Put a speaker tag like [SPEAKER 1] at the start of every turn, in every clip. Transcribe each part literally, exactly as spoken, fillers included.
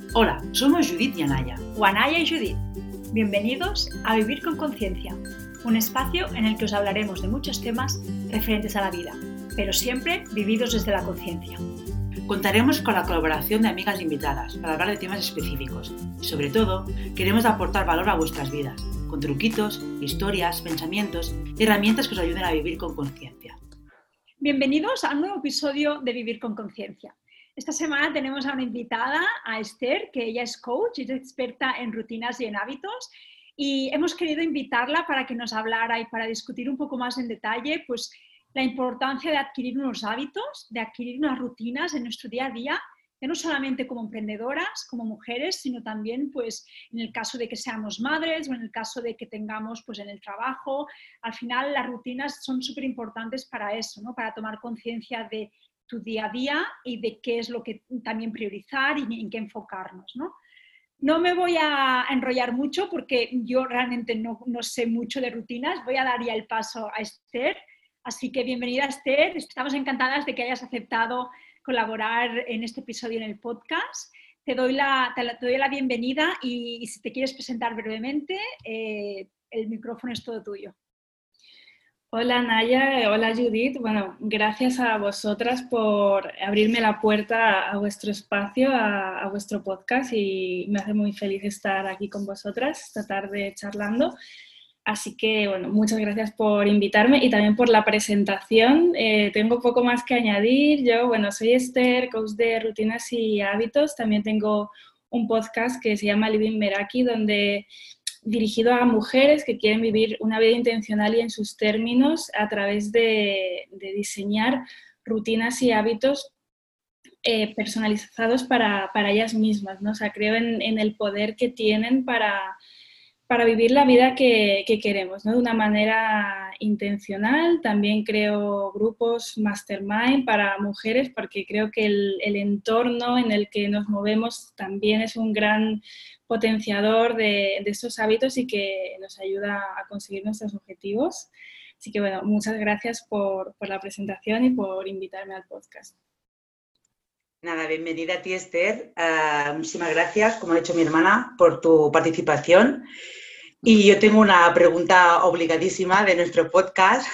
[SPEAKER 1] Hola, somos Judith y Anaya.
[SPEAKER 2] O Anaya y Judith. Bienvenidos a Vivir con Conciencia, un espacio en el que os hablaremos de muchos temas referentes a la vida, pero siempre vividos desde la conciencia.
[SPEAKER 1] Contaremos con la colaboración de amigas invitadas para hablar de temas específicos y, sobre todo, queremos aportar valor a vuestras vidas, con truquitos, historias, pensamientos y herramientas que os ayuden a vivir con conciencia.
[SPEAKER 2] Bienvenidos a un nuevo episodio de Vivir con Conciencia. Esta semana tenemos a una invitada, a Esther, que ella es coach, es experta en rutinas y en hábitos, y hemos querido invitarla para que nos hablara y para discutir un poco más en detalle pues, la importancia de adquirir unos hábitos, de adquirir unas rutinas en nuestro día a día, ya no solamente como emprendedoras, como mujeres, sino también pues, en el caso de que seamos madres o en el caso de que tengamos pues, en el trabajo. Al final las rutinas son súper importantes para eso, ¿no? Para tomar conciencia de tu día a día y de qué es lo que también priorizar y en qué enfocarnos, ¿no? No me voy a enrollar mucho porque yo realmente no, no sé mucho de rutinas. Voy a dar ya el paso a Esther. Así que bienvenida, Esther. Estamos encantadas de que hayas aceptado colaborar en este episodio en el podcast. Te doy la, te la, te doy la bienvenida y, y si te quieres presentar brevemente, eh, el micrófono es todo tuyo.
[SPEAKER 3] Hola Naya, hola Judith. Bueno, gracias a vosotras por abrirme la puerta a vuestro espacio, a, a vuestro podcast, y me hace muy feliz estar aquí con vosotras esta tarde charlando. Así que, bueno, muchas gracias por invitarme y también por la presentación. Eh, tengo poco más que añadir. Yo, bueno, soy Esther, coach de rutinas y hábitos. También tengo un podcast que se llama Living Meraki, donde dirigido a mujeres que quieren vivir una vida intencional y en sus términos a través de, de diseñar rutinas y hábitos eh, personalizados para, para ellas mismas, ¿no? O sea, creo en, en el poder que tienen para, para vivir la vida que, que queremos, ¿no? De una manera intencional. También creo grupos mastermind para mujeres porque creo que el, el entorno en el que nos movemos también es un gran potenciador de, de estos hábitos y que nos ayuda a conseguir nuestros objetivos. Así que, bueno, muchas gracias por, por la presentación y por invitarme al podcast.
[SPEAKER 1] Nada, bienvenida a ti, Esther. Uh, muchísimas gracias, como ha dicho mi hermana, por tu participación. Y yo tengo una pregunta obligadísima de nuestro podcast,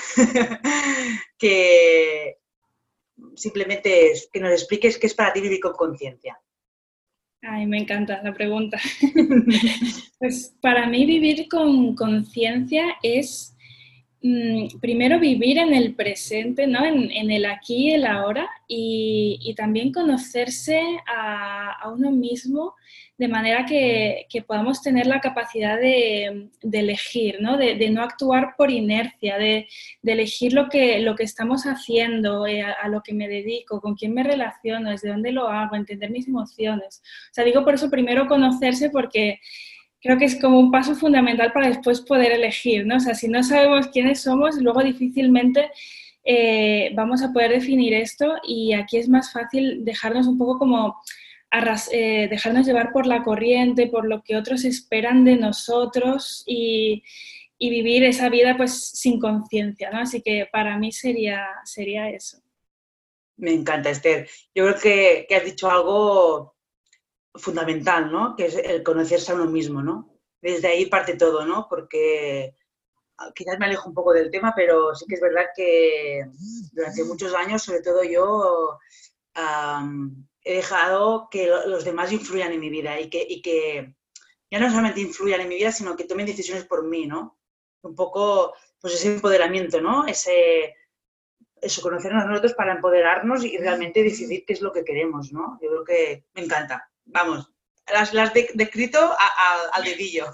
[SPEAKER 1] que simplemente es que nos expliques qué es para ti vivir con conciencia.
[SPEAKER 3] Ay, me encanta la pregunta. Pues para mí vivir con conciencia es mm, primero vivir en el presente, ¿no? En, en el aquí y el ahora, y, y también conocerse a, a uno mismo de manera que, que podamos tener la capacidad de, de elegir, ¿no? De, de no actuar por inercia, de, de elegir lo que, lo que estamos haciendo, eh, a, a lo que me dedico, con quién me relaciono, desde dónde lo hago, entender mis emociones. O sea, digo por eso primero conocerse, porque creo que es como un paso fundamental para después poder elegir, ¿no? O sea, si no sabemos quiénes somos, luego difícilmente eh, vamos a poder definir esto, y aquí es más fácil dejarnos un poco como arras, eh, dejarnos llevar por la corriente, por lo que otros esperan de nosotros y, y vivir esa vida pues sin conciencia, ¿no? Así que para mí sería, sería eso.
[SPEAKER 1] Me encanta, Esther. Yo creo que, que has dicho algo fundamental, ¿no? Que es el conocerse a uno mismo, ¿no? Desde ahí parte todo, ¿no? Porque quizás me alejo un poco del tema, pero sí que es verdad que durante muchos años, sobre todo yo, um, he dejado que los demás influyan en mi vida y que, y que ya no solamente influyan en mi vida, sino que tomen decisiones por mí, ¿no? Un poco, pues ese empoderamiento, ¿no? Ese, eso, conocernos a nosotros para empoderarnos y realmente decidir qué es lo que queremos, ¿no? Yo creo que me encanta. Vamos, las has de, descrito a, a, al dedillo.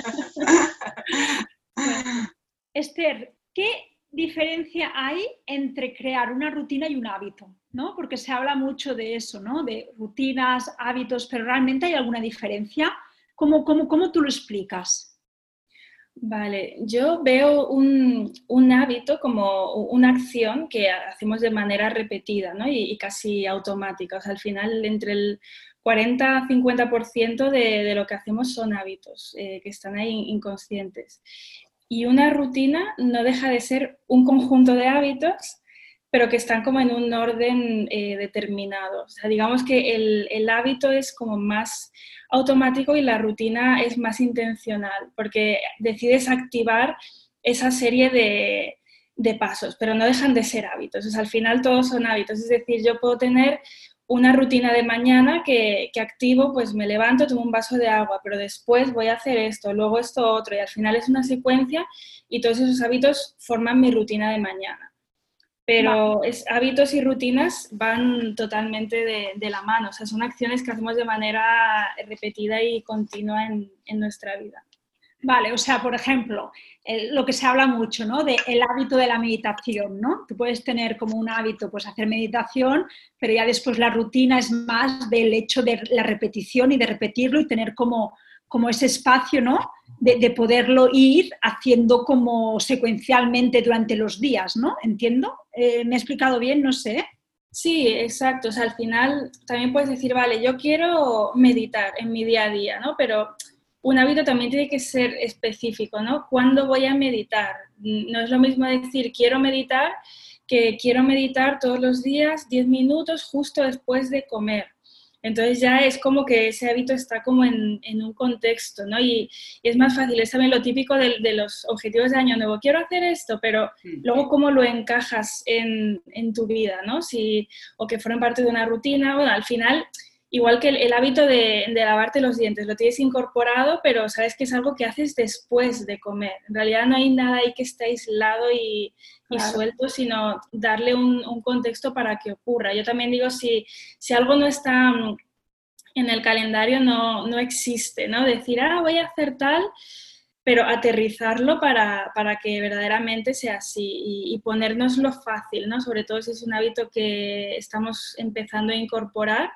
[SPEAKER 2] Bueno, Esther, ¿qué diferencia hay entre crear una rutina y un hábito? ¿No? Porque se habla mucho de eso, ¿no? De rutinas, hábitos, pero ¿realmente hay alguna diferencia? ¿Cómo, cómo, cómo tú lo explicas?
[SPEAKER 3] Vale, yo veo un, un hábito como una acción que hacemos de manera repetida, ¿no? y, y casi automática. O sea, al final, entre el cuarenta a cincuenta por ciento de, de lo que hacemos son hábitos eh, que están ahí inconscientes. Y una rutina no deja de ser un conjunto de hábitos pero que están como en un orden eh, determinado. O sea, digamos que el, el hábito es como más automático y la rutina es más intencional, porque decides activar esa serie de, de pasos, pero no dejan de ser hábitos. O sea, al final todos son hábitos. Es decir, yo puedo tener una rutina de mañana que, que activo, pues me levanto, tomo un vaso de agua, pero después voy a hacer esto, luego esto otro, y al final es una secuencia y todos esos hábitos forman mi rutina de mañana. Pero es, hábitos y rutinas van totalmente de, de la mano, o sea, son acciones que hacemos de manera repetida y continua en, en nuestra vida.
[SPEAKER 2] Vale, o sea, por ejemplo, el, lo que se habla mucho, ¿no? De el hábito de la meditación, ¿no? Tú puedes tener como un hábito, pues hacer meditación, pero ya después la rutina es más del hecho de la repetición y de repetirlo y tener como, como ese espacio, ¿no? De, de poderlo ir haciendo como secuencialmente durante los días, ¿no? ¿Entiendo? Eh, ¿Me he explicado bien? No sé.
[SPEAKER 3] Sí, exacto. O sea, al final también puedes decir, vale, yo quiero meditar en mi día a día, ¿no? Pero un hábito también tiene que ser específico, ¿no? ¿Cuándo voy a meditar? No es lo mismo decir quiero meditar que quiero meditar todos los días diez minutos justo después de comer. Entonces ya es como que ese hábito está como en, en un contexto, ¿no? Y, y es más fácil, es también lo típico de, de los objetivos de año nuevo. Quiero hacer esto, pero luego cómo lo encajas en, en tu vida, ¿no? Si, o que fueron parte de una rutina, bueno, al final... Igual que el, el hábito de, de lavarte los dientes, lo tienes incorporado, pero sabes que es algo que haces después de comer. En realidad no hay nada ahí que esté aislado y, y claro. suelto, sino darle un, un contexto para que ocurra. Yo también digo, si, si algo no está en el calendario, no, no existe, ¿no? Decir, ah, voy a hacer tal, pero aterrizarlo para, para que verdaderamente sea así y, y ponérnoslo fácil, ¿no? Sobre todo si es un hábito que estamos empezando a incorporar.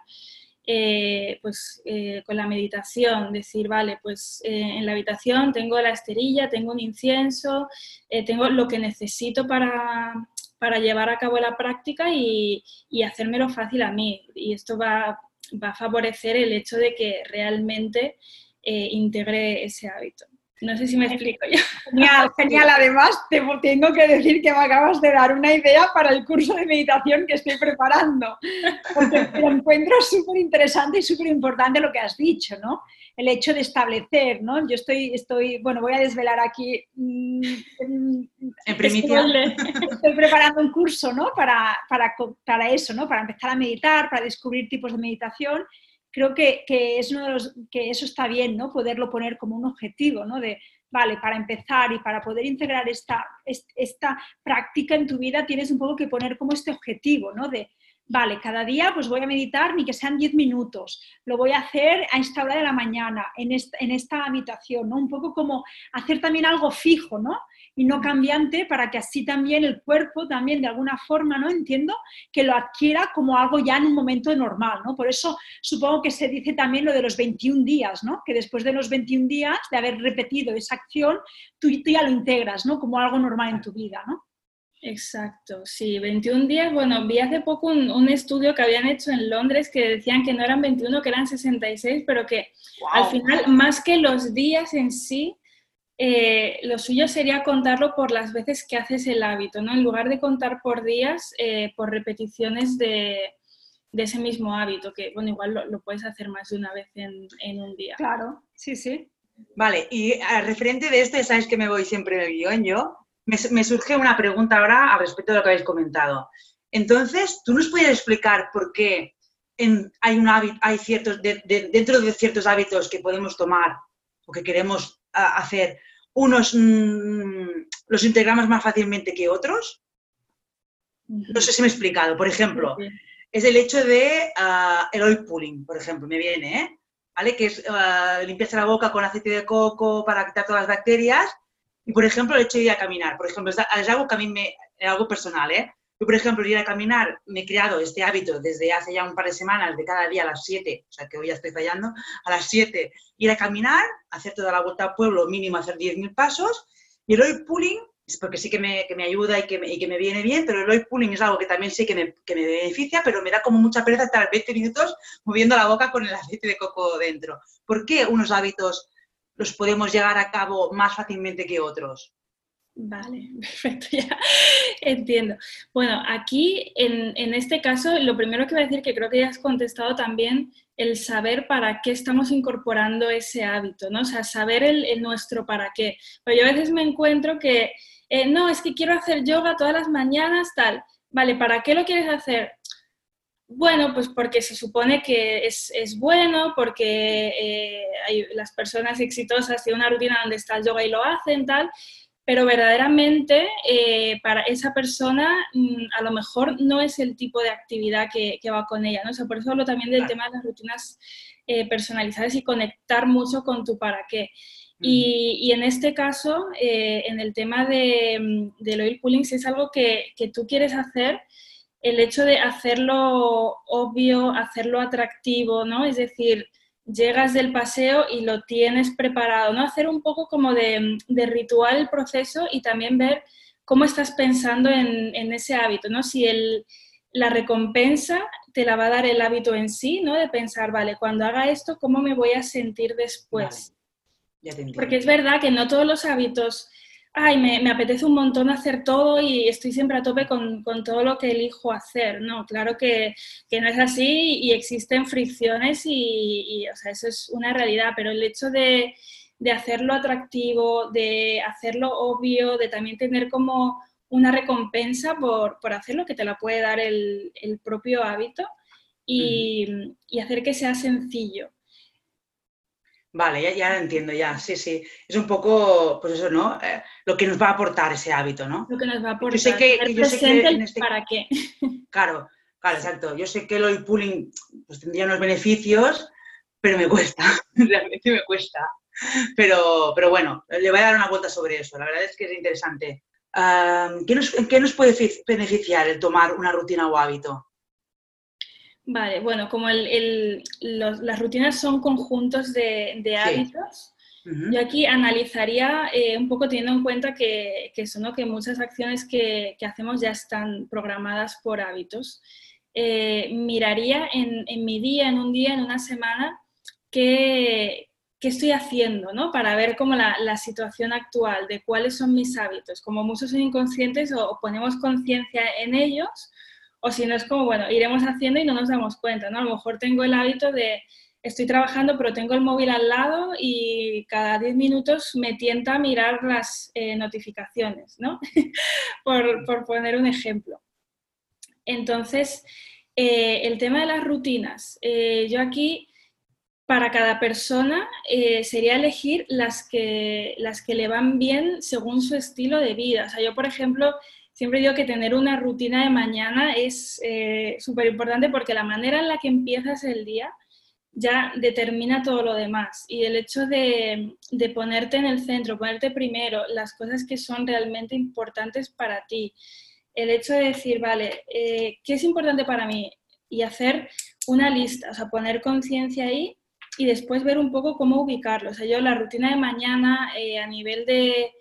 [SPEAKER 3] Eh, pues eh, con la meditación, decir, vale, pues eh, en la habitación tengo la esterilla, tengo un incienso, eh, tengo lo que necesito para, para llevar a cabo la práctica y, y hacérmelo fácil a mí. Y esto va, va a favorecer el hecho de que realmente eh, integre ese hábito. No sé si me explico yo.
[SPEAKER 2] Genial, genial. Además, te tengo que decir que me acabas de dar una idea para el curso de meditación que estoy preparando. Porque lo encuentro súper interesante y súper importante lo que has dicho, ¿no? El hecho de establecer, ¿no? Yo estoy, estoy bueno, voy a desvelar aquí.
[SPEAKER 1] En primicia.
[SPEAKER 2] Estoy preparando un curso, ¿no? Para, para, para eso, ¿no? Para empezar a meditar, para descubrir tipos de meditación. Creo que, que, es uno de los, que eso está bien, ¿no? Poderlo poner como un objetivo, ¿no? De, vale, para empezar y para poder integrar esta, esta práctica en tu vida tienes un poco que poner como este objetivo, ¿no? De, vale, cada día pues voy a meditar ni que sean diez minutos, lo voy a hacer a esta hora de la mañana, en esta, en esta habitación, ¿no? Un poco como hacer también algo fijo, ¿no? Y no cambiante para que así también el cuerpo también de alguna forma, ¿no? Entiendo que lo adquiera como algo ya en un momento normal, ¿no? Por eso supongo que se dice también lo de los veintiún días, ¿no? Que después de los veintiún días de haber repetido esa acción, tú, tú ya lo integras, ¿no? Como algo normal en tu vida, ¿no?
[SPEAKER 3] Exacto, sí, veintiún días. Bueno, vi hace poco un, un estudio que habían hecho en Londres que decían que no eran veintiuno, que eran sesenta y seis, pero que wow. Al final, más que los días en sí, eh, lo suyo sería contarlo por las veces que haces el hábito, ¿no? En lugar de contar por días, eh, por repeticiones de, de ese mismo hábito, que bueno, igual lo, lo puedes hacer más de una vez en, en un día.
[SPEAKER 2] Claro, sí, sí.
[SPEAKER 1] Vale, y a referente de esto, sabes que me voy siempre del guión yo. Me, me surge una pregunta ahora al respecto de lo que habéis comentado. Entonces, ¿tú nos puedes explicar por qué en, hay, un hábito, hay ciertos, de, de, dentro de ciertos hábitos que podemos tomar o que queremos a, hacer, unos mmm, los integramos más fácilmente que otros? No sé si me he explicado. Por ejemplo, sí, sí. es el hecho de uh, el oil pulling, por ejemplo, me viene, ¿eh? ¿Vale? Que es uh, limpiarse la boca con aceite de coco para quitar todas las bacterias. Y, por ejemplo, el hecho de ir a caminar. Por ejemplo, es, es algo que a mí me... es algo personal, ¿eh? Yo, por ejemplo, ir a caminar, me he creado este hábito desde hace ya un par de semanas, de cada día a las siete, o sea, que hoy ya estoy fallando, a las siete, ir a caminar, hacer toda la vuelta al pueblo, mínimo hacer diez mil pasos. Y el oil pulling, es porque sí que me, que me ayuda y que me, y que me viene bien, pero el oil pulling es algo que también sé que me, que me beneficia, pero me da como mucha pereza estar veinte minutos moviendo la boca con el aceite de coco dentro. ¿Por qué unos hábitos los podemos llevar a cabo más fácilmente que otros?
[SPEAKER 3] Vale, perfecto, ya entiendo. Bueno, aquí en, en este caso, lo primero que voy a decir, que creo que ya has contestado también, el saber para qué estamos incorporando ese hábito, ¿no? O sea, saber el, el nuestro para qué. Pero yo a veces me encuentro que, eh, no, es que quiero hacer yoga todas las mañanas, tal. Vale, ¿para qué lo quieres hacer? Bueno, pues porque se supone que es, es bueno, porque eh, hay, las personas exitosas tienen una rutina donde está el yoga y lo hacen, tal, pero verdaderamente eh, para esa persona mmm, a lo mejor no es el tipo de actividad que, que va con ella, ¿no? O sea, por eso hablo también del
[SPEAKER 1] Claro.
[SPEAKER 3] tema de las rutinas eh, personalizadas y conectar mucho con tu para qué. Y, y en este caso, eh, en el tema de, del oil pulling, si es algo que, que tú quieres hacer, el hecho de hacerlo obvio, hacerlo atractivo, ¿no? Es decir, llegas del paseo y lo tienes preparado, ¿no? Hacer un poco como de, de ritual el proceso y también ver cómo estás pensando en, en ese hábito, ¿no? Si el, la recompensa te la va a dar el hábito en sí, ¿no? De pensar, vale, cuando haga esto, ¿cómo me voy a sentir después?
[SPEAKER 1] Vale, ya te entiendo.
[SPEAKER 3] Porque es verdad que no todos los hábitos, ay, me, me apetece un montón hacer todo y estoy siempre a tope con, con todo lo que elijo hacer, ¿no? Claro que, que no es así y existen fricciones y, y, o sea, eso es una realidad, pero el hecho de, de hacerlo atractivo, de hacerlo obvio, de también tener como una recompensa por, por hacerlo, que te la puede dar el, el propio hábito y, uh-huh. y hacer que sea sencillo.
[SPEAKER 1] Vale, ya, ya entiendo, ya, sí, sí. Es un poco, pues eso, ¿no? Eh, lo que nos va a aportar ese hábito, ¿no?
[SPEAKER 3] Lo que nos va a aportar.
[SPEAKER 1] Yo sé que, que yo sé que en este...
[SPEAKER 3] ¿Para qué?
[SPEAKER 1] Claro, claro, exacto. Yo sé que el oil pulling pues, tendría unos beneficios, pero me cuesta, realmente me cuesta. Pero, pero bueno, le voy a dar una vuelta sobre eso. La verdad es que es interesante. Um, ¿qué nos, ¿Qué nos puede beneficiar el tomar una rutina o hábito?
[SPEAKER 3] Vale, bueno, como el, el, los, las rutinas son conjuntos de, de hábitos, sí. uh-huh. Yo aquí analizaría eh, un poco teniendo en cuenta que, que, eso, ¿no? Que muchas acciones que, que hacemos ya están programadas por hábitos. Eh, miraría en, en mi día, en un día, en una semana, qué, qué estoy haciendo, ¿no? Para ver como la, la situación actual de cuáles son mis hábitos. Como muchos son inconscientes o, o ponemos conciencia en ellos, o si no es como, bueno, iremos haciendo y no nos damos cuenta, ¿no? A lo mejor tengo el hábito de, estoy trabajando pero tengo el móvil al lado y cada diez minutos me tienta a mirar las eh, notificaciones, ¿no? por, por poner un ejemplo. Entonces, eh, el tema de las rutinas. Eh, yo aquí, para cada persona, eh, sería elegir las que, las que le van bien según su estilo de vida. O sea, yo, por ejemplo... Siempre digo que tener una rutina de mañana es eh, súper importante porque la manera en la que empiezas el día ya determina todo lo demás. Y el hecho de, de ponerte en el centro, ponerte primero las cosas que son realmente importantes para ti. El hecho de decir, vale, eh, ¿qué es importante para mí? Y hacer una lista, o sea, poner conciencia ahí y después ver un poco cómo ubicarlo. O sea, yo la rutina de mañana eh, a nivel de...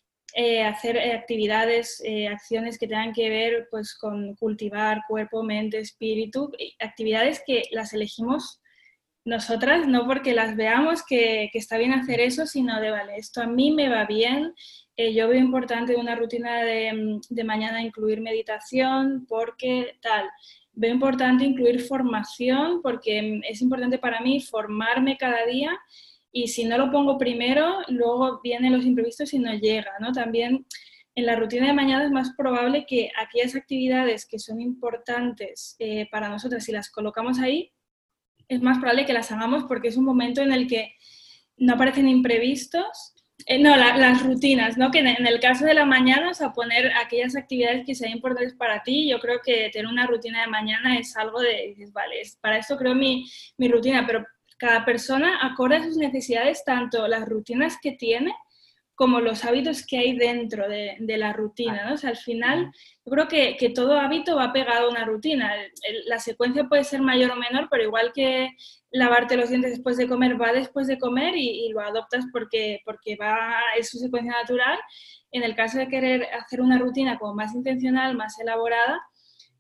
[SPEAKER 3] Eh, hacer eh, actividades, eh, acciones que tengan que ver pues, con cultivar cuerpo, mente, espíritu, actividades que las elegimos nosotras, no porque las veamos que, que está bien hacer eso, sino de, vale, esto a mí me va bien, eh, yo veo importante una rutina de, de mañana incluir meditación, porque tal, veo importante incluir formación, porque es importante para mí formarme cada día. Y si no lo pongo primero, luego vienen los imprevistos y no llega, ¿no? También en la rutina de mañana es más probable que aquellas actividades que son importantes eh, para nosotras, si las colocamos ahí, es más probable que las hagamos porque es un momento en el que no aparecen imprevistos. Eh, no, la, las rutinas, ¿no? Que en, en el caso de la mañana, o sea, poner aquellas actividades que sean importantes para ti, yo creo que tener una rutina de mañana es algo de, dices, vale, es, para esto creo mi, mi rutina, pero cada persona acorde a sus necesidades, tanto las rutinas que tiene como los hábitos que hay dentro de, de la rutina, ¿no? O sea, al final, yo creo que, que todo hábito va pegado a una rutina. El, el, la secuencia puede ser mayor o menor, pero igual que lavarte los dientes después de comer, va después de comer y, y lo adoptas porque, porque va, es su secuencia natural. En el caso de querer hacer una rutina como más intencional, más elaborada,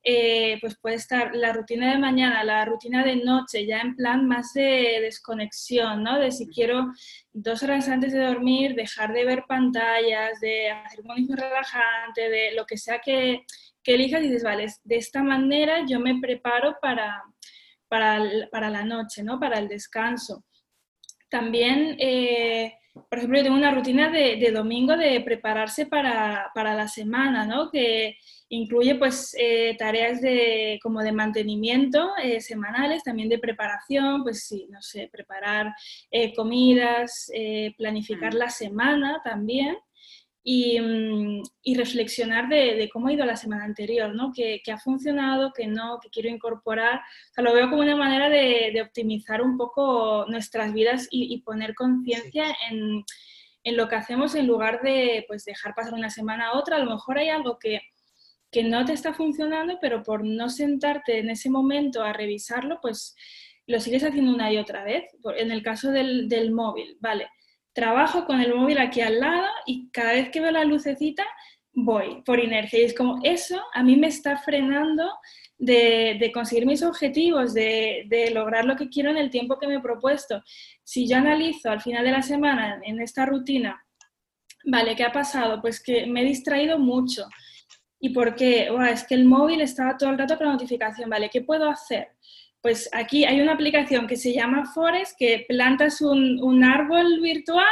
[SPEAKER 3] eh, pues puede estar la rutina de mañana, la rutina de noche, ya en plan más de desconexión, ¿no? De si quiero dos horas antes de dormir, dejar de ver pantallas, de hacer un movimiento relajante, de lo que sea que, que elijas y dices, vale, de esta manera yo me preparo para, para, para la noche, ¿no? Para el descanso. También, eh, por ejemplo, yo tengo una rutina de, de domingo de prepararse para, para la semana, ¿no? Que incluye pues eh, tareas de, como de mantenimiento eh, semanales, también de preparación, pues sí, no sé, preparar eh, comidas, eh, planificar
[SPEAKER 1] Mm.
[SPEAKER 3] la semana también. Y, y reflexionar de, de cómo ha ido la semana anterior, ¿no? Que, que ha funcionado, que no, que quiero incorporar. O sea, lo veo como una manera de, de optimizar un poco nuestras vidas y, y poner conciencia sí. en, en lo que hacemos en lugar de pues, dejar pasar una semana a otra. A lo mejor hay algo que, que no te está funcionando, pero por no sentarte en ese momento a revisarlo, pues lo sigues haciendo una y otra vez. En el caso del, del móvil, ¿vale? Trabajo con el móvil aquí al lado y cada vez que veo la lucecita voy por inercia. Y es como eso a mí me está frenando de, de conseguir mis objetivos, de, de lograr lo que quiero en el tiempo que me he propuesto. Si yo analizo al final de la semana en esta rutina, vale, ¿qué ha pasado? Pues que me he distraído mucho. ¿Y por qué? Oh, es que el móvil estaba todo el rato con la notificación. Vale, ¿qué puedo hacer? Pues aquí hay una aplicación que se llama Forest, que plantas un, un árbol virtual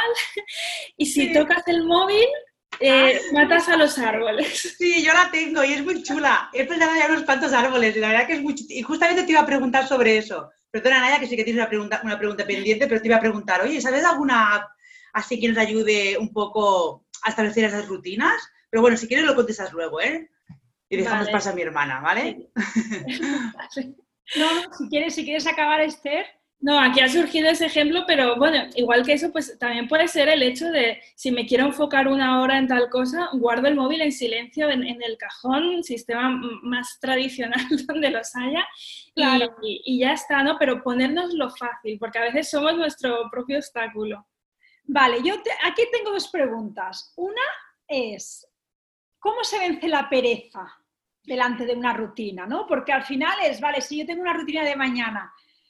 [SPEAKER 3] y si sí. tocas el móvil, eh, ah, matas a los árboles.
[SPEAKER 1] Sí, yo la tengo y es muy chula. He plantado ya unos cuantos árboles y la verdad que es muy chula. Y justamente te iba a preguntar sobre eso. Perdona, Naya, que sí que tienes una pregunta, una pregunta pendiente, pero te iba a preguntar, oye, ¿sabes alguna app así que nos ayude un poco a establecer esas rutinas? Pero bueno, si quieres lo contestas luego, ¿eh? Y dejamos
[SPEAKER 3] vale.
[SPEAKER 1] pasar a mi hermana, ¿vale?
[SPEAKER 2] Sí. No, no, si quieres, si quieres acabar, Esther.
[SPEAKER 3] No, aquí ha surgido ese ejemplo, pero bueno, igual que eso, pues también puede ser el hecho de, si me quiero enfocar una hora en tal cosa, guardo el móvil en silencio en, en el cajón, sistema más tradicional donde los haya, claro. y, y ya está, ¿no? Pero ponérnoslo fácil, porque a veces somos nuestro propio obstáculo.
[SPEAKER 2] Vale, yo te, aquí tengo dos preguntas. Una es, ¿cómo se vence la pereza delante de una rutina, ¿no? Porque al final es, vale, si yo tengo una rutina de mañana,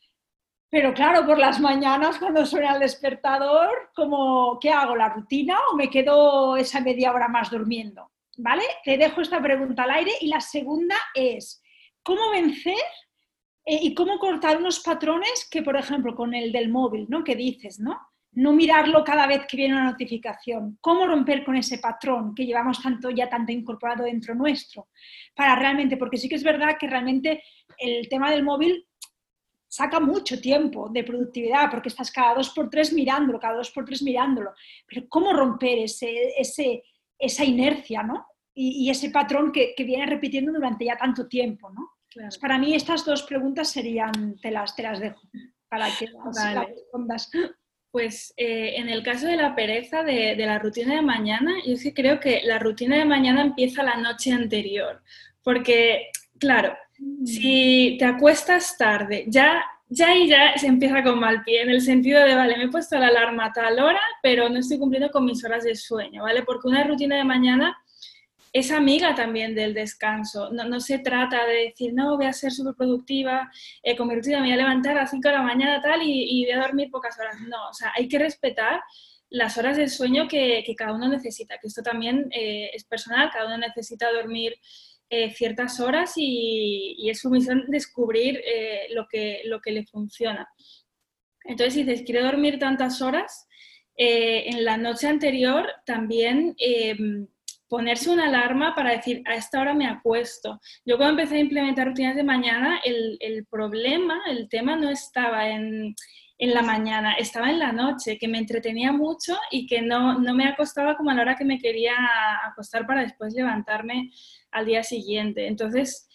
[SPEAKER 2] pero claro, por las mañanas cuando suena el despertador, como, ¿qué hago? ¿La rutina o me quedo esa media hora más durmiendo? ¿Vale? Te dejo esta pregunta al aire y la segunda es, ¿cómo vencer eh, y cómo cortar unos patrones que, por ejemplo, con el del móvil, ¿no? Que dices, ¿no? No mirarlo cada vez que viene una notificación. ¿Cómo romper con ese patrón que llevamos tanto ya tanto incorporado dentro nuestro? Para realmente, porque sí que es verdad que realmente el tema del móvil saca mucho tiempo de productividad, porque estás cada dos por tres mirándolo, cada dos por tres mirándolo. Pero ¿cómo romper ese, ese, esa inercia, ¿no? Y, y ese patrón que, que viene repitiendo durante ya tanto tiempo, ¿no? Claro. Pues para mí estas dos preguntas serían, te las, te las dejo, para que las, vale. las respondas.
[SPEAKER 3] Pues eh, en el caso de la pereza de, de la rutina de mañana, yo sí creo que la rutina de mañana empieza la noche anterior, porque, claro, mm. si te acuestas tarde, ya, ya y ya se empieza con mal pie, en el sentido de, vale, me he puesto la alarma a tal hora, pero no estoy cumpliendo con mis horas de sueño, ¿vale? Porque una rutina de mañana es amiga también del descanso. No, no se trata de decir, no, voy a ser súper productiva, eh, con mi rutina me voy a levantar a las cinco de la mañana tal y, y voy a dormir pocas horas. No, o sea, hay que respetar las horas de sueño que, que cada uno necesita, que esto también eh, es personal, cada uno necesita dormir eh, ciertas horas y, y es su misión descubrir eh, lo, que, lo que le funciona. Entonces, si dices, quiero dormir tantas horas, eh, en la noche anterior también... Eh, ponerse una alarma para decir, a esta hora me acuesto. Yo cuando empecé a implementar rutinas de mañana, el, el problema, el tema no estaba en, en la mañana, estaba en la noche, que me entretenía mucho y que no, no me acostaba como a la hora que me quería acostar para después levantarme al día siguiente. Entonces,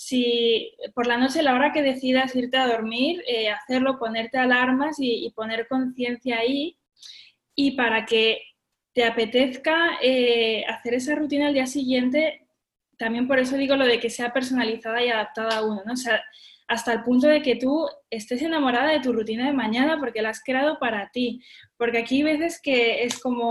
[SPEAKER 3] si por la noche, a la hora que decidas irte a dormir, eh, hacerlo, ponerte alarmas y, y poner conciencia ahí, y para que te apetezca eh, hacer esa rutina al día siguiente, también por eso digo lo de que sea personalizada y adaptada a uno, ¿no? O sea, hasta el punto de que tú estés enamorada de tu rutina de mañana porque la has creado para ti. Porque aquí hay veces que es como,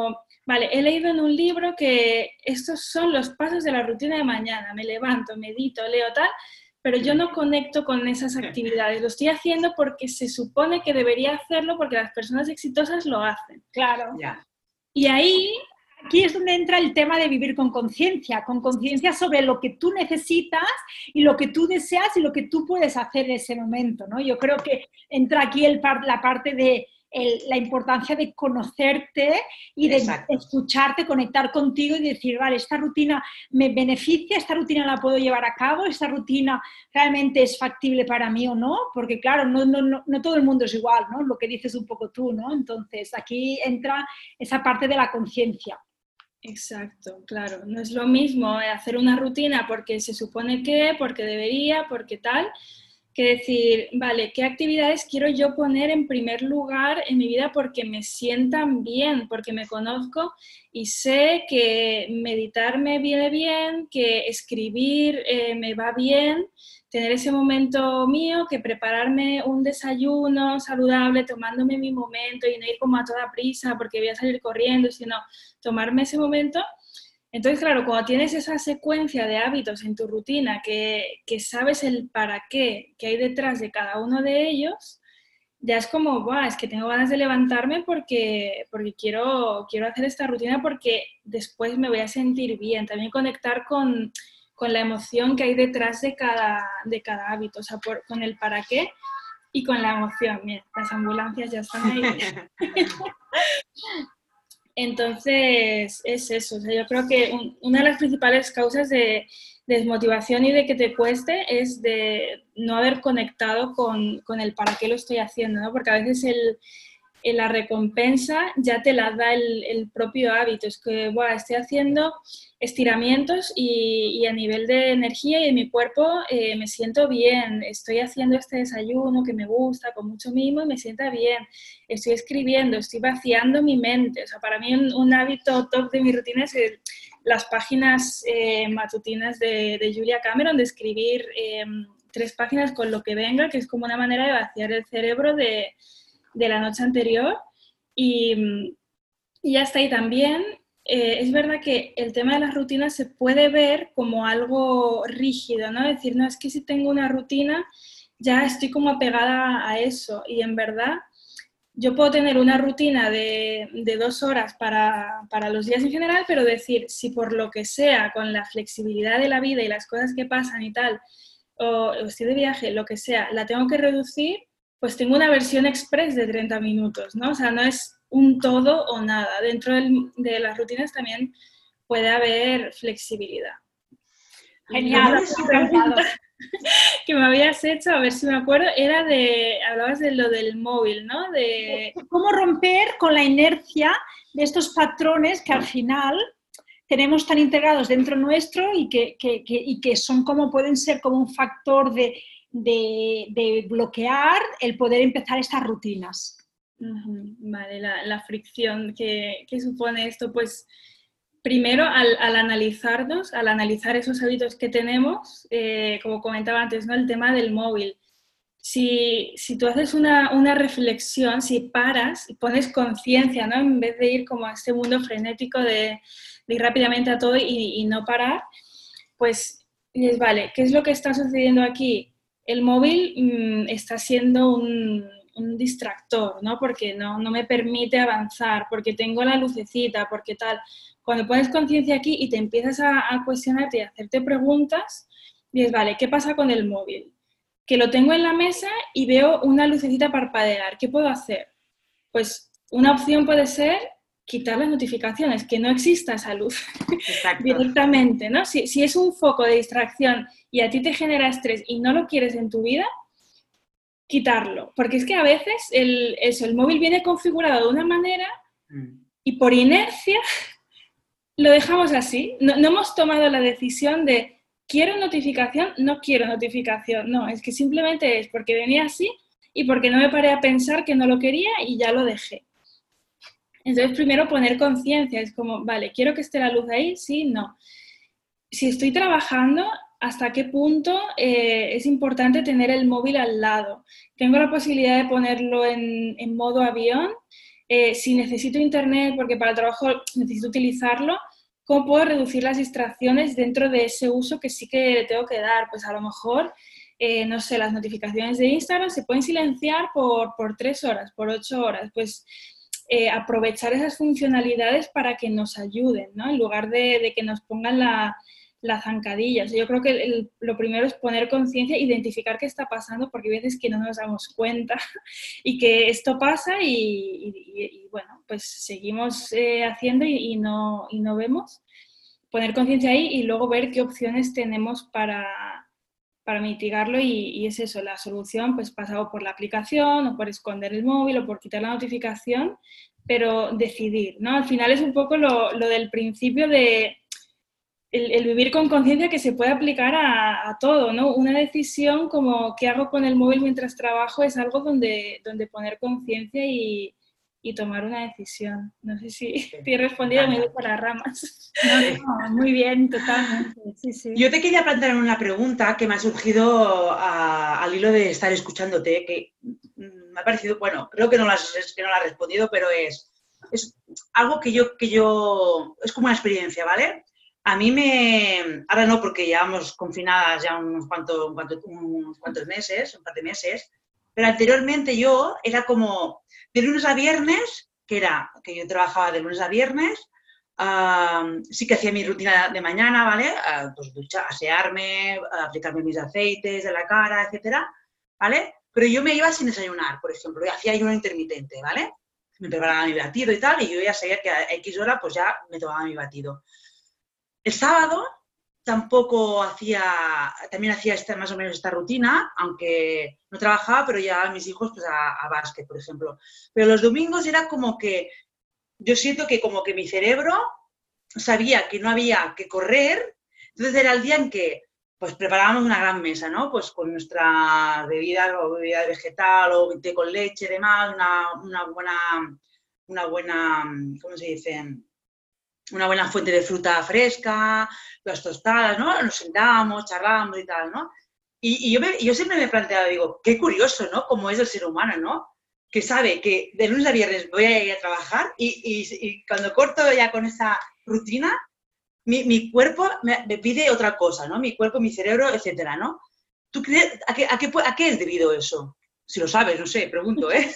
[SPEAKER 3] vale, he leído en un libro que estos son los pasos de la rutina de mañana, me levanto, medito, leo tal, pero yo no conecto con esas actividades, lo estoy haciendo porque se supone que debería hacerlo porque las personas exitosas lo hacen.
[SPEAKER 2] Claro.
[SPEAKER 1] Ya.
[SPEAKER 3] Y ahí...
[SPEAKER 2] Aquí es donde entra el tema de vivir con conciencia, con conciencia sobre lo que tú necesitas y lo que tú deseas y lo que tú puedes hacer en ese momento, ¿no? Yo creo que entra aquí el par, la parte de el, la importancia de conocerte y de
[SPEAKER 1] Exacto.
[SPEAKER 2] escucharte, conectar contigo y decir, vale, esta rutina me beneficia, esta rutina la puedo llevar a cabo, esta rutina realmente es factible para mí o no, porque claro, no, no, no, no todo el mundo es igual, ¿no? Lo que dices un poco tú, ¿no? Entonces aquí entra esa parte de la conciencia.
[SPEAKER 3] Exacto, claro. No es lo mismo hacer una rutina porque se supone que, porque debería, porque tal, que decir, vale, ¿qué actividades quiero yo poner en primer lugar en mi vida porque me sientan bien, porque me conozco y sé que meditar me viene bien, que escribir eh, me va bien, tener ese momento mío, que prepararme un desayuno saludable, tomándome mi momento y no ir como a toda prisa porque voy a salir corriendo, sino tomarme ese momento. Entonces, claro, cuando tienes esa secuencia de hábitos en tu rutina, que, que sabes el para qué que hay detrás de cada uno de ellos, ya es como, ¡buah! Es que tengo ganas de levantarme porque, porque quiero, quiero hacer esta rutina porque después me voy a sentir bien. También conectar con, con la emoción que hay detrás de cada, de cada hábito, o sea, por, con el para qué y con la emoción. Mira, las ambulancias ya están ahí. Entonces, es eso. O sea, yo creo que un, una de las principales causas de, de desmotivación y de que te cueste es de no haber conectado con, con el para qué lo estoy haciendo, ¿no? Porque a veces el, el, la recompensa ya te la da el, el propio hábito. Es que, bueno, estoy haciendo estiramientos y, y a nivel de energía y de mi cuerpo eh, me siento bien. Estoy haciendo este desayuno que me gusta, con mucho mimo y me sienta bien. Estoy escribiendo, estoy vaciando mi mente. O sea, para mí un, un hábito top de mi rutina es el, las páginas eh, matutinas de, de Julia Cameron, de escribir eh, tres páginas con lo que venga, que es como una manera de vaciar el cerebro de, de la noche anterior. Y, y ya está ahí también. Eh, es verdad que el tema de las rutinas se puede ver como algo rígido, ¿no? Es decir, no, es que si tengo una rutina ya estoy como apegada a eso y en verdad yo puedo tener una rutina de, de dos horas para, para los días en general, pero decir, si por lo que sea, con la flexibilidad de la vida y las cosas que pasan y tal, o, o estoy de viaje, lo que sea, la tengo que reducir, pues tengo una versión express de treinta minutos, ¿no? O sea, no es un todo o nada. Dentro del, de las rutinas también puede haber flexibilidad.
[SPEAKER 2] Genial,
[SPEAKER 3] la pregunta que me habías hecho, a ver si me acuerdo, era de, hablabas de lo del móvil, ¿no? De
[SPEAKER 2] cómo romper con la inercia de estos patrones que al final tenemos tan integrados dentro nuestro y que, que, que, y que son como, pueden ser como un factor de, de, de bloquear el poder empezar estas rutinas.
[SPEAKER 3] Uh-huh. Vale, la, la fricción que, que supone esto, pues primero al, al analizarnos, al analizar esos hábitos que tenemos, eh, como comentaba antes, ¿no? El tema del móvil. Si, si tú haces una, una reflexión, si paras y pones conciencia, ¿no? En vez de ir como a este mundo frenético de, de ir rápidamente a todo y, y no parar, pues dices, vale, ¿qué es lo que está sucediendo aquí? El móvil mmm, está siendo un, un distractor, ¿no? Porque no, no me permite avanzar, porque tengo la lucecita, porque tal. Cuando pones conciencia aquí y te empiezas a, a cuestionarte y a hacerte preguntas, dices, vale, ¿qué pasa con el móvil? Que lo tengo en la mesa y veo una lucecita parpadear. ¿Qué puedo hacer? Pues una opción puede ser quitar las notificaciones, que no exista esa luz directamente, ¿no? Si, si es un foco de distracción y a ti te genera estrés y no lo quieres en tu vida, quitarlo. Porque es que a veces el, eso, el móvil viene configurado de una manera mm. y por inercia lo dejamos así. No, no hemos tomado la decisión de ¿quiero notificación? No quiero notificación. No, es que simplemente es porque venía así y porque no me paré a pensar que no lo quería y ya lo dejé. Entonces, primero poner conciencia. Es como, vale, ¿quiero que esté la luz ahí? Sí, no. Si estoy trabajando, ¿hasta qué punto eh, es importante tener el móvil al lado? Tengo la posibilidad de ponerlo en, en modo avión. eh, si necesito internet porque para el trabajo necesito utilizarlo, ¿cómo puedo reducir las distracciones dentro de ese uso que sí que le tengo que dar? Pues a lo mejor, eh, no sé, las notificaciones de Instagram se pueden silenciar por, por tres horas, por ocho horas, pues eh, aprovechar esas funcionalidades para que nos ayuden, ¿no? En lugar de, de que nos pongan la, la zancadilla. O sea, yo creo que el, lo primero es poner conciencia, identificar qué está pasando, porque hay veces que no nos damos cuenta y que esto pasa y, y, y bueno, pues seguimos eh, haciendo y, y, no, y no vemos. Poner conciencia ahí y luego ver qué opciones tenemos para, para mitigarlo y, y es eso, la solución pues pasa o por la aplicación o por esconder el móvil o por quitar la notificación, pero decidir, ¿no? Al final es un poco lo, lo del principio de el, el vivir con conciencia que se puede aplicar a, a todo, ¿no? Una decisión como qué hago con el móvil mientras trabajo es algo donde, donde poner conciencia y, y tomar una decisión. No sé si te he respondido, me he ido por las ramas.
[SPEAKER 2] No, no, muy bien, totalmente. Sí, sí.
[SPEAKER 1] Yo te quería plantear una pregunta que me ha surgido a, al hilo de estar escuchándote, que me ha parecido, bueno, creo que no la has, que no la has respondido, pero es, es algo que yo, que yo, es como una experiencia, ¿vale? A mí me, ahora no porque llevamos confinadas ya unos cuantos, unos cuantos meses, un par de meses, pero anteriormente yo era como de lunes a viernes, que era que yo trabajaba de lunes a viernes, uh, sí que hacía mi rutina de mañana, ¿vale? Uh, pues duchar, asearme, uh, aplicarme mis aceites de la cara, etcétera, ¿vale? Pero yo me iba sin desayunar, por ejemplo, y hacía ayuno intermitente, ¿vale? Me preparaba mi batido y tal, y yo ya sabía que a X hora pues ya me tomaba mi batido. El sábado tampoco hacía, también hacía esta, más o menos esta rutina, aunque no trabajaba, pero llevaba a mis hijos pues, a, a básquet, por ejemplo. Pero los domingos era como que, yo siento que como que mi cerebro sabía que no había que correr, entonces era el día en que pues preparábamos una gran mesa, ¿no? Pues con nuestra bebida o bebida vegetal o té con leche y demás, una, una buena, una buena, ¿cómo se dice?, una buena fuente de fruta fresca, las tostadas, ¿no? Nos sentábamos, charlábamos y tal, ¿no? Y, y yo, me, yo siempre me he planteado, digo, qué curioso, ¿no? Cómo es el ser humano, ¿no? Que sabe que de lunes a viernes voy a ir a trabajar y, y, y cuando corto ya con esa rutina, mi, mi cuerpo me, me pide otra cosa, ¿no? Mi cuerpo, mi cerebro, etcétera, ¿no? ¿Tú crees, a qué, a qué, a qué es debido eso? Si lo sabes, no sé, pregunto, ¿eh?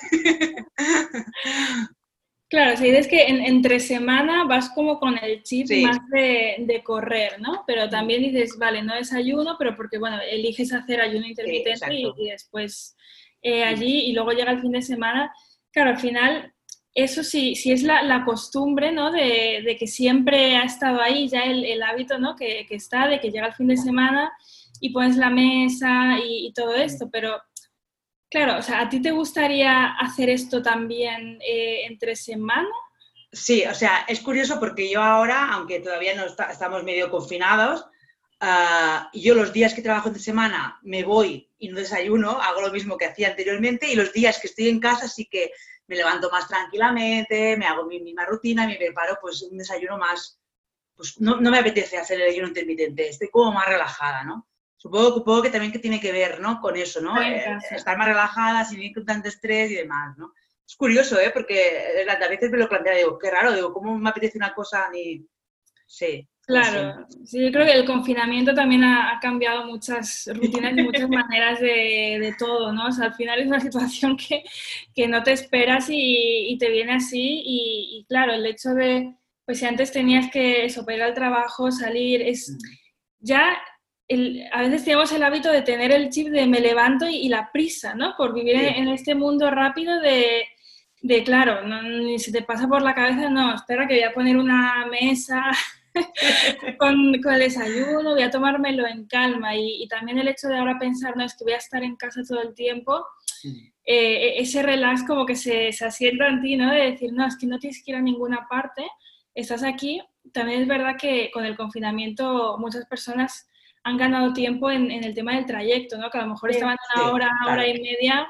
[SPEAKER 3] Claro, si es que en, entre semana vas como con el chip
[SPEAKER 1] Sí.
[SPEAKER 3] más de, de correr, ¿no? Pero también dices, vale, no desayuno, pero porque, bueno, eliges hacer ayuno intermitente
[SPEAKER 1] Sí,
[SPEAKER 3] y, y después eh, allí y luego llega el fin de semana. Claro, al final, eso sí, sí es la, la costumbre, ¿no? De, de que siempre ha estado ahí ya el, el hábito, ¿no? Que, que está, de que llega el fin de semana y pones la mesa y, y todo esto, pero... Claro, o sea, ¿a ti te gustaría hacer esto también eh, entre semana?
[SPEAKER 1] Sí, o sea, es curioso porque yo ahora, aunque todavía no está, estamos medio confinados, uh, yo los días que trabajo entre semana me voy y no desayuno, hago lo mismo que hacía anteriormente y los días que estoy en casa sí que me levanto más tranquilamente, me hago mi misma rutina, me preparo pues un desayuno más, pues no, no me apetece hacer el ayuno intermitente, estoy como más relajada, ¿no? Supongo, supongo que también que tiene que ver, ¿no? Con eso, ¿no? Eh, estar más relajada, sin ir con tanto estrés y demás, ¿no? Es curioso, ¿eh? Porque a veces me lo planteo, digo, qué raro, digo, ¿cómo me apetece una cosa ni...? Sí.
[SPEAKER 3] Claro, sí, yo creo que el confinamiento también ha, ha cambiado muchas rutinas y muchas maneras de, de todo, ¿no? O sea, al final es una situación que, que no te esperas y, y te viene así y, y, claro, el hecho de, pues si antes tenías que eso, para ir al trabajo, salir, es ya... El, a veces tenemos el hábito de tener el chip de me levanto y, y la prisa, ¿no? Por vivir sí. en, en este mundo rápido de, de claro, no, ni se te pasa por la cabeza, no, espera que voy a poner una mesa con, con el desayuno, voy a tomármelo en calma y, y también el hecho de ahora pensar, no, es que voy a estar en casa todo el tiempo, sí. eh, ese relax como que se, se asienta en ti, ¿no? De decir, no, es que no tienes que ir a ninguna parte, estás aquí. También es verdad que con el confinamiento muchas personas han ganado tiempo en, en el tema del trayecto, ¿no? Que a lo mejor estaban una hora, sí, claro. hora y media.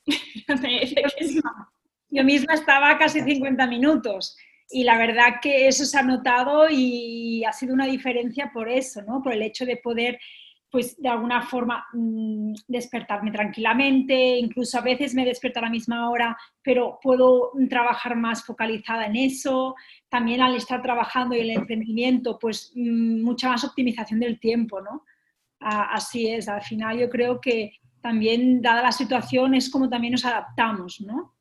[SPEAKER 2] Yo misma estaba casi cincuenta minutos y la verdad que eso se ha notado y ha sido una diferencia por eso, ¿no? Por el hecho de poder pues de alguna forma mmm, despertarme tranquilamente, incluso a veces me despierto a la misma hora, pero puedo trabajar más focalizada en eso. También al estar trabajando y el emprendimiento, pues mmm, mucha más optimización del tiempo, ¿no? Ah, así es, al final yo creo que también, dada la situación, es como también nos adaptamos, ¿no?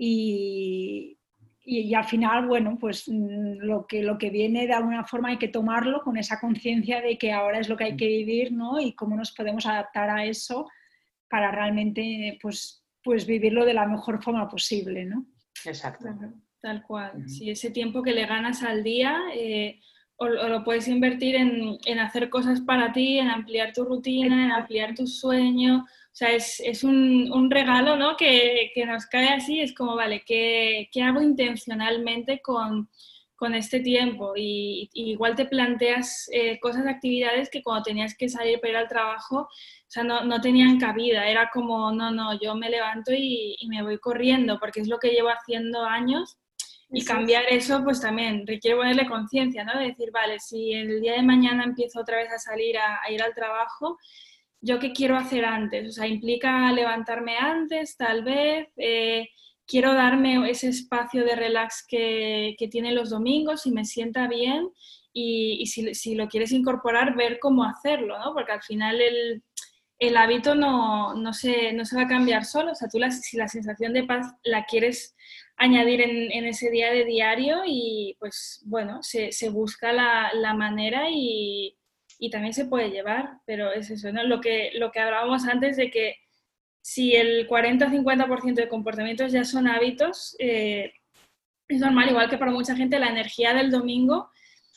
[SPEAKER 2] Y, y, y al final, bueno, pues lo que, lo que viene de alguna forma hay que tomarlo con esa conciencia de que ahora es lo que hay que vivir, ¿no? Y cómo nos podemos adaptar a eso para realmente, pues, pues vivirlo de la mejor forma posible, ¿no?
[SPEAKER 1] Exacto.
[SPEAKER 3] Claro, tal cual. Uh-huh. Si ese tiempo que le ganas al día... Eh, O, o lo puedes invertir en, en hacer cosas para ti, en ampliar tu rutina, en ampliar tu sueño. O sea, es, es un, un regalo, ¿no? que, que nos cae así. Es como, vale, ¿qué, qué hago intencionalmente con, con este tiempo? Y, y igual te planteas eh, cosas, actividades que cuando tenías que salir para ir al trabajo, o sea, no, no tenían cabida. Era como, no, no, yo me levanto y, y me voy corriendo, porque es lo que llevo haciendo años. Y cambiar eso, pues también requiere ponerle conciencia, ¿no? De decir, vale, si el día de mañana empiezo otra vez a salir a, a ir al trabajo, ¿yo qué quiero hacer antes? O sea, implica levantarme antes, tal vez, eh, quiero darme ese espacio de relax que, que tiene los domingos y me sienta bien y, y si, si lo quieres incorporar, ver cómo hacerlo, ¿no? Porque al final el, el hábito no, no, se, no se va a cambiar solo. O sea, tú la, si la sensación de paz la quieres añadir en, en ese día de diario y pues bueno, se, se busca la, la manera y, y también se puede llevar, pero es eso, ¿no? Lo que, lo que hablábamos antes de que si el cuarenta a cincuenta por ciento de comportamientos ya son hábitos, eh, es normal, igual que para mucha gente la energía del domingo,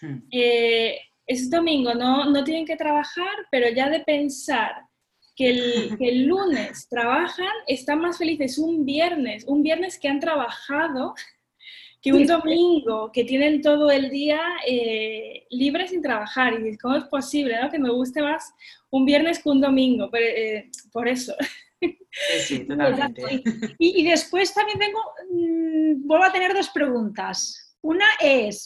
[SPEAKER 3] eh, es domingo, no, no tienen que trabajar, pero ya de pensar que el, que el lunes trabajan, están más felices un viernes, un viernes que han trabajado, que un domingo, que tienen todo el día eh, libre sin trabajar. Y dices, ¿cómo es posible, no? Que me guste más un viernes que un domingo? Pero, eh, por eso.
[SPEAKER 1] Sí, sí, totalmente.
[SPEAKER 2] Y, y después también tengo, mmm, vuelvo a tener dos preguntas. Una es,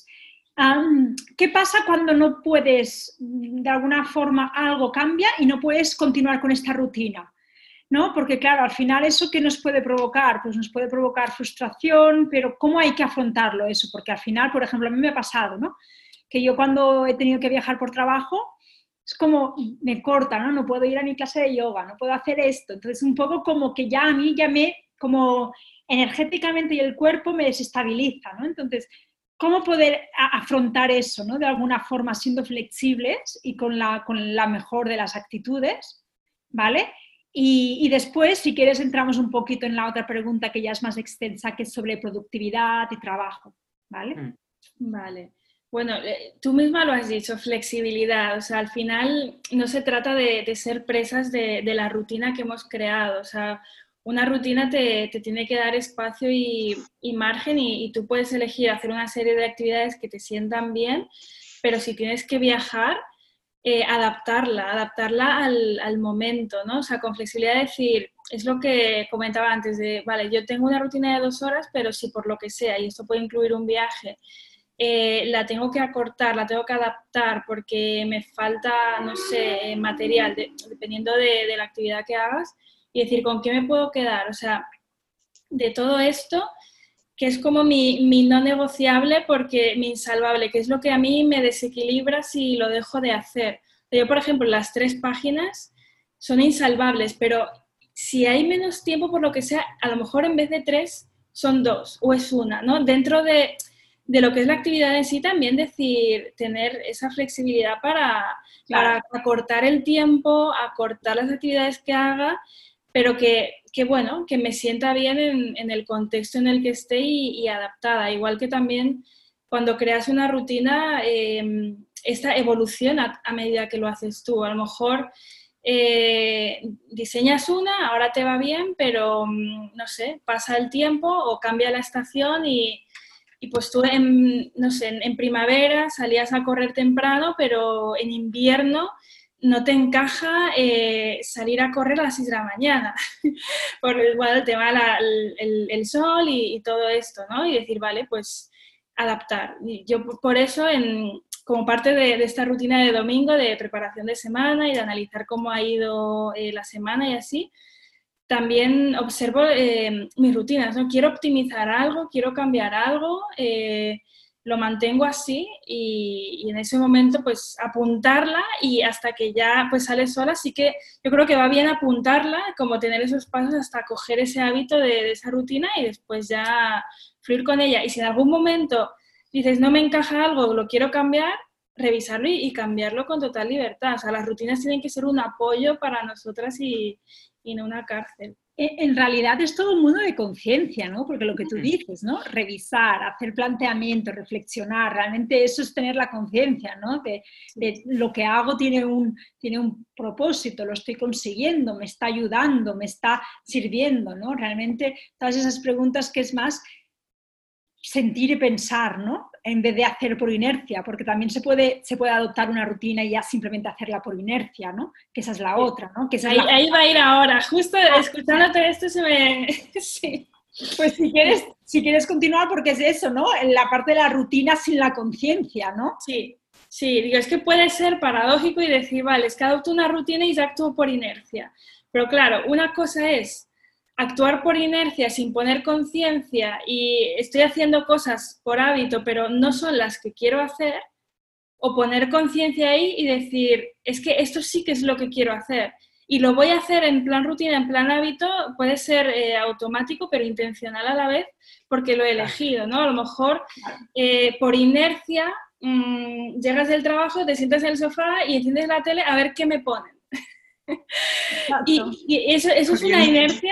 [SPEAKER 2] Um, ¿qué pasa cuando no puedes, de alguna forma, algo cambia y no puedes continuar con esta rutina? ¿No? Porque claro, al final eso ¿qué nos puede provocar? Pues nos puede provocar frustración, pero ¿cómo hay que afrontarlo eso? Porque al final, por ejemplo, a mí me ha pasado, ¿no? Que yo cuando he tenido que viajar por trabajo, es como me corta, ¿no? No puedo ir a mi clase de yoga, no puedo hacer esto. Entonces un poco como que ya a mí ya me, como energéticamente y el cuerpo me desestabiliza, ¿no? Entonces, ¿cómo poder afrontar eso, ¿no? De alguna forma siendo flexibles y con la, con la mejor de las actitudes, ¿vale? Y, y después, si quieres, entramos un poquito en la otra pregunta que ya es más extensa, que es sobre productividad y trabajo, ¿vale?
[SPEAKER 3] Mm. Vale. Bueno, tú misma lo has dicho, flexibilidad. O sea, al final no se trata de, de ser presas de, de la rutina que hemos creado. O sea, una rutina te, te tiene que dar espacio y, y margen y, y tú puedes elegir hacer una serie de actividades que te sientan bien, pero si tienes que viajar, eh, adaptarla, adaptarla al, al momento, ¿no? O sea, con flexibilidad decir, es lo que comentaba antes de, vale, yo tengo una rutina de dos horas, pero si por lo que sea, y esto puede incluir un viaje, eh, la tengo que acortar, la tengo que adaptar porque me falta, no sé, material, de, dependiendo de, de la actividad que hagas, y decir, ¿con qué me puedo quedar? O sea, de todo esto, que es como mi, mi no negociable, porque mi insalvable, que es lo que a mí me desequilibra si lo dejo de hacer. Yo, por ejemplo, las tres páginas son insalvables, pero si hay menos tiempo por lo que sea, a lo mejor en vez de tres son dos o es una, ¿no? Dentro de, de lo que es la actividad en sí, también decir, tener esa flexibilidad para, claro, para acortar el tiempo, acortar las actividades que haga, pero que, que bueno, que me sienta bien en, en el contexto en el que esté y, y adaptada. Igual que también cuando creas una rutina, eh, esta evoluciona a medida que lo haces tú. A lo mejor eh, diseñas una, ahora te va bien, pero no sé, pasa el tiempo o cambia la estación y, y pues tú en, no sé, en, en primavera salías a correr temprano, pero en invierno no te encaja eh, salir a correr a las seis de la mañana por bueno, el tema del el, el sol y, y todo esto, ¿no? Y decir, vale, pues adaptar. Y yo por eso en, como parte de, de esta rutina de domingo de preparación de semana y de analizar cómo ha ido eh, la semana y así, también observo eh, mis rutinas, ¿no? Quiero optimizar algo, quiero cambiar algo, eh, lo mantengo así y, y en ese momento pues apuntarla y hasta que ya pues sale sola, sí que yo creo que va bien apuntarla, como tener esos pasos hasta coger ese hábito de, de esa rutina y después ya fluir con ella. Y si en algún momento dices no me encaja algo, lo quiero cambiar, revisarlo y, y cambiarlo con total libertad. O sea, las rutinas tienen que ser un apoyo para nosotras y, y no una cárcel.
[SPEAKER 2] En realidad es todo un mundo de conciencia, ¿no? Porque lo que tú dices, ¿no? Revisar, hacer planteamientos, reflexionar, realmente eso es tener la conciencia, ¿no? De, de lo que hago tiene un, tiene un propósito, lo estoy consiguiendo, me está ayudando, me está sirviendo, ¿no? Realmente todas esas preguntas que es más sentir y pensar, ¿no? En vez de hacer por inercia, porque también se puede, se puede adoptar una rutina y ya simplemente hacerla por inercia, ¿no? Que esa es la otra, ¿no? Que esa
[SPEAKER 3] ahí,
[SPEAKER 2] es la...
[SPEAKER 3] ahí va a ir ahora, justo escuchándote esto se me... sí.
[SPEAKER 2] Pues si quieres, si quieres continuar, porque es eso, ¿no? En la parte de la rutina sin la conciencia, ¿no?
[SPEAKER 3] Sí, sí, digo, es que puede ser paradójico y decir, vale, es que adopto una rutina y ya actúo por inercia. Pero claro, una cosa es actuar por inercia sin poner conciencia y estoy haciendo cosas por hábito, pero no son las que quiero hacer, o poner conciencia ahí y decir, es que esto sí que es lo que quiero hacer. Y lo voy a hacer en plan rutina, en plan hábito, puede ser eh, automático, pero intencional a la vez, porque lo he elegido, ¿no? A lo mejor eh, por inercia mmm, llegas del trabajo, te sientas en el sofá y enciendes la tele a ver qué me ponen. y, y eso, eso es una inercia.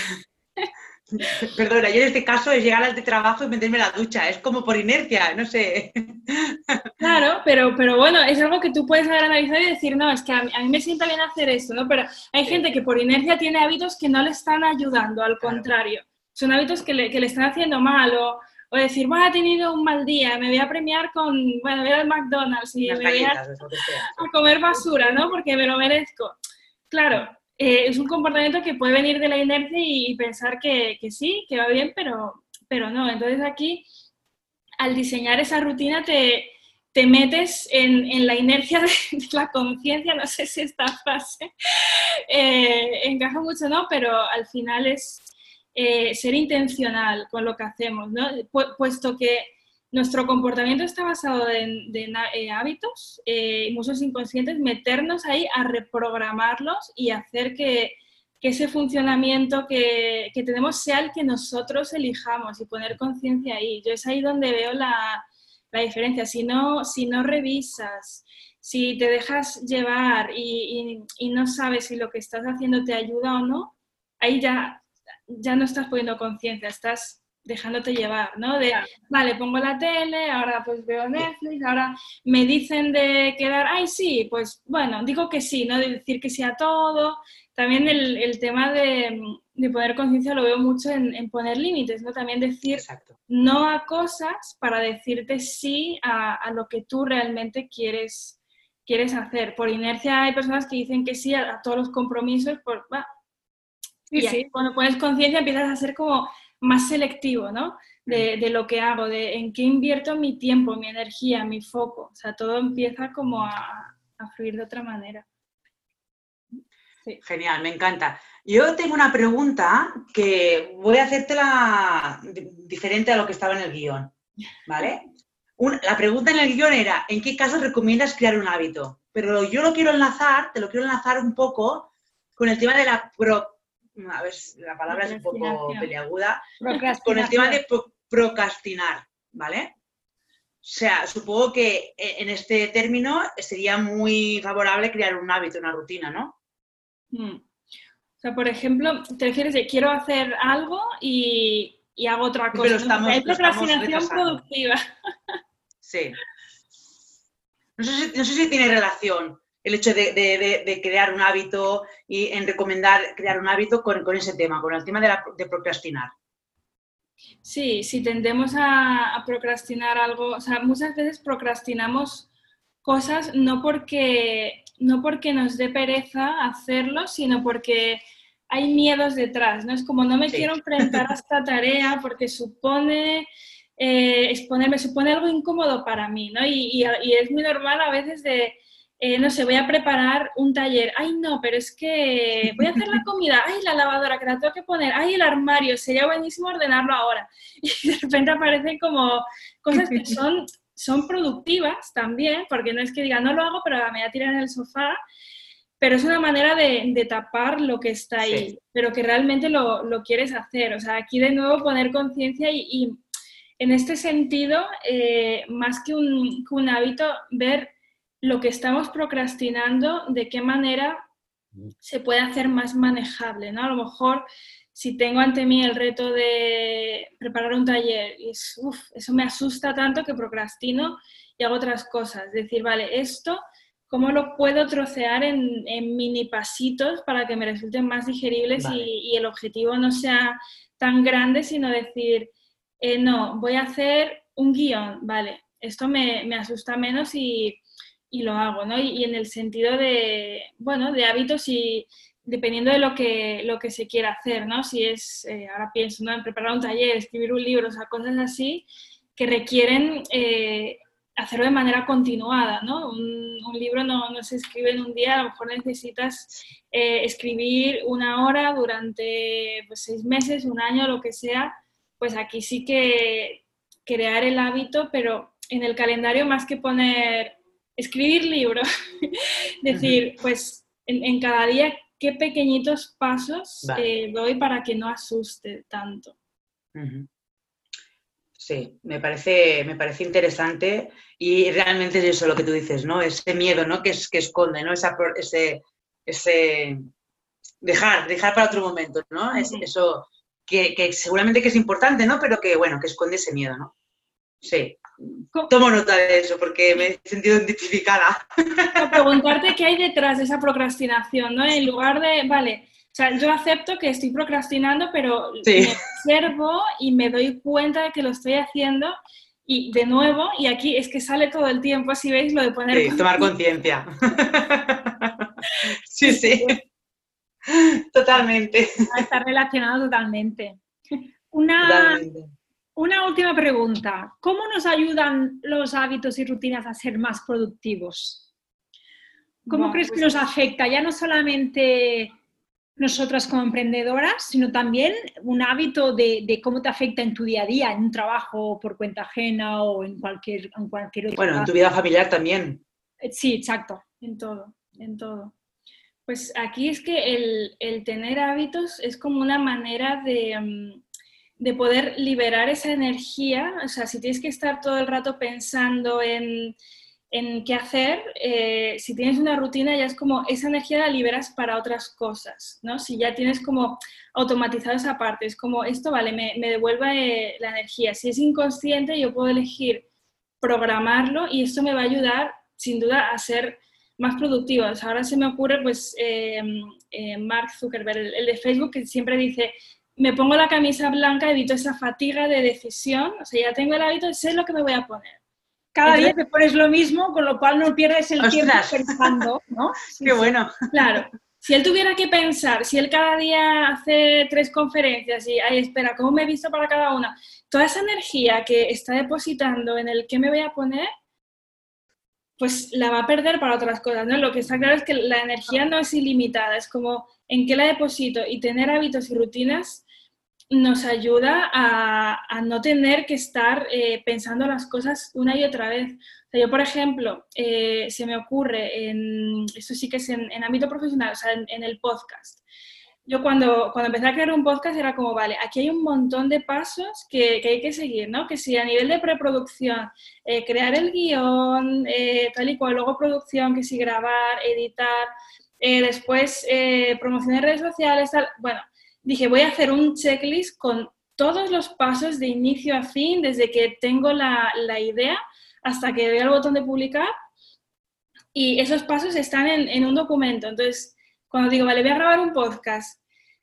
[SPEAKER 1] Perdona, yo en este caso es llegar al de trabajo y meterme en la ducha, es como por inercia, no sé.
[SPEAKER 3] Claro, pero, pero bueno, es algo que tú puedes haber analizado y decir, no, es que a mí, a mí me sienta bien hacer esto, ¿no? Pero hay sí. gente que por inercia tiene hábitos que no le están ayudando, al claro. contrario. Son hábitos que le, que le están haciendo mal o, o decir, bueno, he tenido un mal día, me voy a premiar con, bueno, voy al McDonald's y Las me galletas, voy a, sea, a comer basura, ¿no? Porque me lo merezco. Claro, eh, es un comportamiento que puede venir de la inercia y, y pensar que, que sí, que va bien, pero, pero no. Entonces aquí, al diseñar esa rutina, te, te metes en, en la inercia de, de la conciencia, no sé si esta frase eh, encaja mucho, ¿no? Pero al final es eh, ser intencional con lo que hacemos, ¿no? Pu- puesto que nuestro comportamiento está basado en, en, en hábitos, eh, muchos inconscientes, meternos ahí a reprogramarlos y hacer que, que ese funcionamiento que, que tenemos sea el que nosotros elijamos y poner conciencia ahí. Yo es ahí donde veo la, la diferencia. Si no, si no revisas, si te dejas llevar y, y, y no sabes si lo que estás haciendo te ayuda o no, ahí ya, ya no estás poniendo conciencia, estás dejándote llevar, ¿no? De, claro. Vale, pongo la tele, ahora pues veo Netflix, ahora me dicen de quedar, ay, sí, pues bueno, digo que sí, ¿no? De decir que sí a todo. También el, el tema de, de poner conciencia lo veo mucho en, en poner límites, ¿no? También decir Exacto. no a cosas para decirte sí a, a lo que tú realmente quieres, quieres hacer. Por inercia hay personas que dicen que sí a, a todos los compromisos, por, bah, sí, y sí. Cuando pones conciencia empiezas a ser como más selectivo, ¿no? De, de lo que hago, de en qué invierto mi tiempo, mi energía, mi foco. O sea, todo empieza como a, a fluir de otra manera.
[SPEAKER 1] Sí. Genial, me encanta. Yo tengo una pregunta que voy a hacértela diferente a lo que estaba en el guión, ¿vale? Un, la pregunta en el guión era, ¿en qué casos recomiendas crear un hábito? Pero yo lo quiero enlazar, te lo quiero enlazar un poco con el tema de la pro... A ver, la palabra es un poco peliaguda. Con el tema de pro procrastinar, ¿vale? O sea, supongo que en este término sería muy favorable crear un hábito, una rutina, ¿no?
[SPEAKER 3] Hmm. O sea, por ejemplo, te refieres de quiero hacer algo y, y hago otra cosa.
[SPEAKER 1] Pero estamos,
[SPEAKER 3] ¿no? Hay procrastinación productiva.
[SPEAKER 1] Sí. No sé, si, no sé si tiene relación el hecho de, de, de, de crear un hábito y en recomendar crear un hábito con, con ese tema, con el tema de, la, de procrastinar.
[SPEAKER 3] Sí, si tendemos a, a procrastinar algo, o sea, muchas veces procrastinamos cosas no porque, no porque nos dé pereza hacerlo, sino porque hay miedos detrás, ¿no? Es como no me sí. quiero enfrentar a esta tarea porque supone eh, exponerme, supone algo incómodo para mí, ¿no? Y, y, y es muy normal a veces de, eh, no sé, voy a preparar un taller, ay no, pero es que voy a hacer la comida, ay la lavadora que la tengo que poner, ay el armario, sería buenísimo ordenarlo ahora. Y de repente aparecen como cosas que son, son productivas también, porque no es que diga, no lo hago, pero me voy a tirar en el sofá, pero es una manera de, de tapar lo que está ahí, sí. Pero que realmente lo, lo quieres hacer. O sea, aquí de nuevo poner conciencia y, y en este sentido, eh, más que un, que un hábito, ver lo que estamos procrastinando, de qué manera se puede hacer más manejable, ¿no? A lo mejor, si tengo ante mí el reto de preparar un taller, y es, uf, eso me asusta tanto que procrastino y hago otras cosas. Es decir, vale, esto, ¿cómo lo puedo trocear en, en mini pasitos para que me resulten más digeribles vale. y, y el objetivo no sea tan grande, sino decir, eh, no, voy a hacer un guión, vale, esto me, me asusta menos y... y lo hago, ¿no? Y, y en el sentido de, bueno, de hábitos y dependiendo de lo que, lo que se quiera hacer, ¿no? Si es, eh, ahora pienso, ¿no? En preparar un taller, escribir un libro, o sea, cosas así que requieren eh, hacerlo de manera continuada, ¿no? Un, un libro no, no se escribe en un día, a lo mejor necesitas eh, escribir una hora durante pues, seis meses, un año, lo que sea, pues aquí sí que crear el hábito, pero en el calendario más que poner... escribir libros, decir, pues en, en cada día qué pequeñitos pasos vale. eh, doy para que no asuste tanto.
[SPEAKER 1] Uh-huh. Sí, me parece, me parece interesante y realmente es eso lo que tú dices, ¿no? Ese miedo, ¿no? Que, es, que esconde, ¿no? Esa, ese, ese dejar, dejar para otro momento, ¿no? Uh-huh. Es, eso que, que seguramente que es importante, ¿no? Pero que, bueno, que esconde ese miedo, ¿no? Sí. Tomo nota de eso porque me he sentido identificada.
[SPEAKER 3] Preguntarte qué hay detrás de esa procrastinación, ¿no? En lugar de, vale, o sea, yo acepto que estoy procrastinando, pero sí. me observo y me doy cuenta de que lo estoy haciendo y de nuevo, y aquí es que sale todo el tiempo, si veis, lo de poner...
[SPEAKER 1] Sí, tomar conciencia. Sí, sí. Totalmente.
[SPEAKER 2] Está relacionado totalmente. Una...
[SPEAKER 1] Totalmente.
[SPEAKER 2] Una última pregunta. ¿Cómo nos ayudan los hábitos y rutinas a ser más productivos? ¿Cómo bueno, crees pues... que nos afecta? Ya no solamente nosotras como emprendedoras, sino también un hábito de, de cómo te afecta en tu día a día, en un trabajo por cuenta ajena o en cualquier, en cualquier otro
[SPEAKER 1] Bueno, en tu vida familiar también.
[SPEAKER 3] Sí, exacto, en todo, en todo. Pues aquí es que el, el tener hábitos es como una manera de... Um, de poder liberar esa energía, o sea, si tienes que estar todo el rato pensando en, en qué hacer, eh, si tienes una rutina ya es como esa energía la liberas para otras cosas, ¿no? Si ya tienes como automatizado esa parte, es como esto, vale, me, me devuelve la energía. Si es inconsciente yo puedo elegir programarlo y esto me va a ayudar sin duda a ser más productiva. O sea, ahora se me ocurre pues eh, eh, Mark Zuckerberg, el, el de Facebook, que siempre dice... me pongo la camisa blanca, evito esa fatiga de decisión, o sea, ya tengo el hábito de sé lo que me voy a poner.
[SPEAKER 2] Cada Entonces, día te pones lo mismo, con lo cual no pierdes el ¡ostras! Tiempo pensando, ¿no?
[SPEAKER 1] Sí, ¡qué bueno!
[SPEAKER 3] Claro, si él tuviera que pensar, si él cada día hace tres conferencias y, ay, espera, ¿cómo me he visto para cada una? Toda esa energía que está depositando en el qué me voy a poner, pues la va a perder para otras cosas, ¿no? Lo que está claro es que la energía no es ilimitada, es como en qué la deposito y tener hábitos y rutinas nos ayuda a, a no tener que estar eh, pensando las cosas una y otra vez. O sea, yo, por ejemplo, eh, se me ocurre, en, esto sí que es en, en ámbito profesional, o sea, en, en el podcast. Yo cuando, cuando empecé a crear un podcast era como, vale, aquí hay un montón de pasos que, que hay que seguir, ¿no? Que si a nivel de preproducción, eh, crear el guión, eh, tal y cual, luego producción, que si grabar, editar, eh, después eh, promoción en redes sociales, tal, bueno... Dije, voy a hacer un checklist con todos los pasos de inicio a fin, desde que tengo la, la idea hasta que doy al botón de publicar. Y esos pasos están en, en un documento. Entonces, cuando digo, vale, voy a grabar un podcast,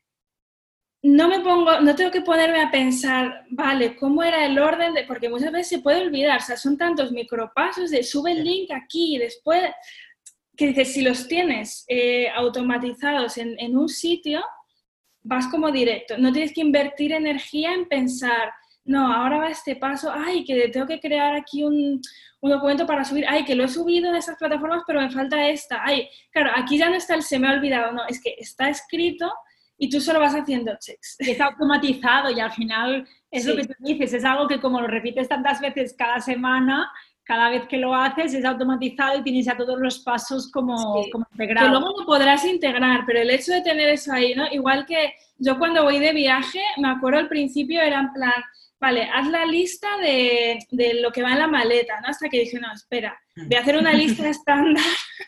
[SPEAKER 3] no me pongo, no tengo que ponerme a pensar, vale, ¿cómo era el orden? De, porque muchas veces se puede olvidar. O sea, son tantos micropasos de sube el link aquí y después... Que dices, si los tienes eh, automatizados en, en un sitio... vas como directo, no tienes que invertir energía en pensar, no, ahora va este paso, ay, que tengo que crear aquí un, un documento para subir, ay, que lo he subido en esas plataformas, pero me falta esta, ay, claro, aquí ya no está el se me ha olvidado, no, es que está escrito y tú solo vas haciendo checks.
[SPEAKER 2] Y está automatizado y al final es sí. lo que tú dices, es algo que como lo repites tantas veces cada semana, cada vez que lo haces es automatizado y tienes ya todos los pasos como, sí. como integrados.
[SPEAKER 3] Que luego lo podrás integrar, pero el hecho de tener eso ahí, ¿no? Igual que yo cuando voy de viaje, me acuerdo al principio era en plan, vale, haz la lista de, de lo que va en la maleta, ¿no? Hasta que dije, no, espera, voy a hacer una lista estándar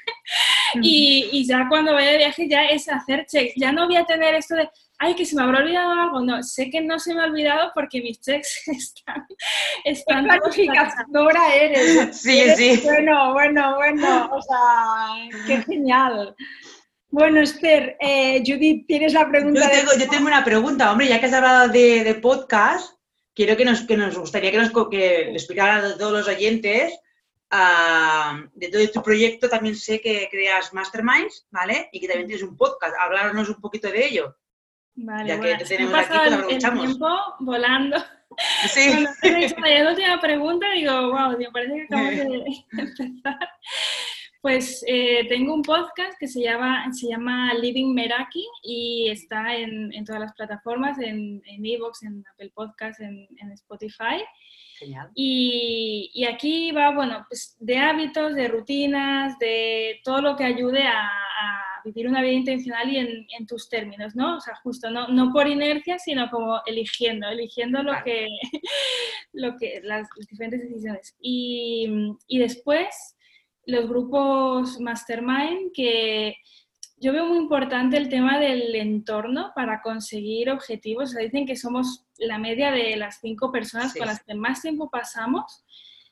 [SPEAKER 3] y, y ya cuando vaya de viaje ya es hacer checks. Ya no voy a tener esto de, ay, que se me habrá olvidado algo. No, sé que no se me ha olvidado porque mis checks están... están
[SPEAKER 2] ¿Qué planificadora eres?
[SPEAKER 1] Sí,
[SPEAKER 2] eres,
[SPEAKER 1] sí.
[SPEAKER 2] Bueno, bueno, bueno, o sea, qué genial. Bueno, Esther, eh, Judith, ¿tienes la pregunta?
[SPEAKER 1] Yo tengo, de... yo tengo una pregunta, hombre, ya que has hablado de, de podcast, quiero que nos, que nos gustaría que nos que le explicara a todos los oyentes uh, de todo tu proyecto. También sé que creas masterminds, ¿vale? Y que también tienes un podcast. Hablarnos un poquito de ello.
[SPEAKER 3] Vale,
[SPEAKER 1] ya
[SPEAKER 3] bueno,
[SPEAKER 1] que te tenemos
[SPEAKER 3] me he
[SPEAKER 1] aquí, pues
[SPEAKER 3] aprovechamos. El tiempo volando.
[SPEAKER 1] Sí.
[SPEAKER 3] Cuando me hizo la última pregunta, digo, wow, me parece que acabamos de empezar. Pues eh, tengo un podcast que se llama, se llama Living Meraki y está en, en todas las plataformas, en iVoox, en, en Apple Podcasts, en, en Spotify.
[SPEAKER 1] Genial.
[SPEAKER 3] Y, y aquí va, bueno, pues de hábitos, de rutinas, de todo lo que ayude a, a vivir una vida intencional y en, en tus términos, ¿no? O sea, justo, no, no por inercia, sino como eligiendo, eligiendo lo
[SPEAKER 1] Claro.
[SPEAKER 3] que, lo que las, las diferentes decisiones. Y, y después, los grupos Mastermind, que yo veo muy importante el tema del entorno para conseguir objetivos. O sea, dicen que somos la media de las cinco personas sí. con las que más tiempo pasamos.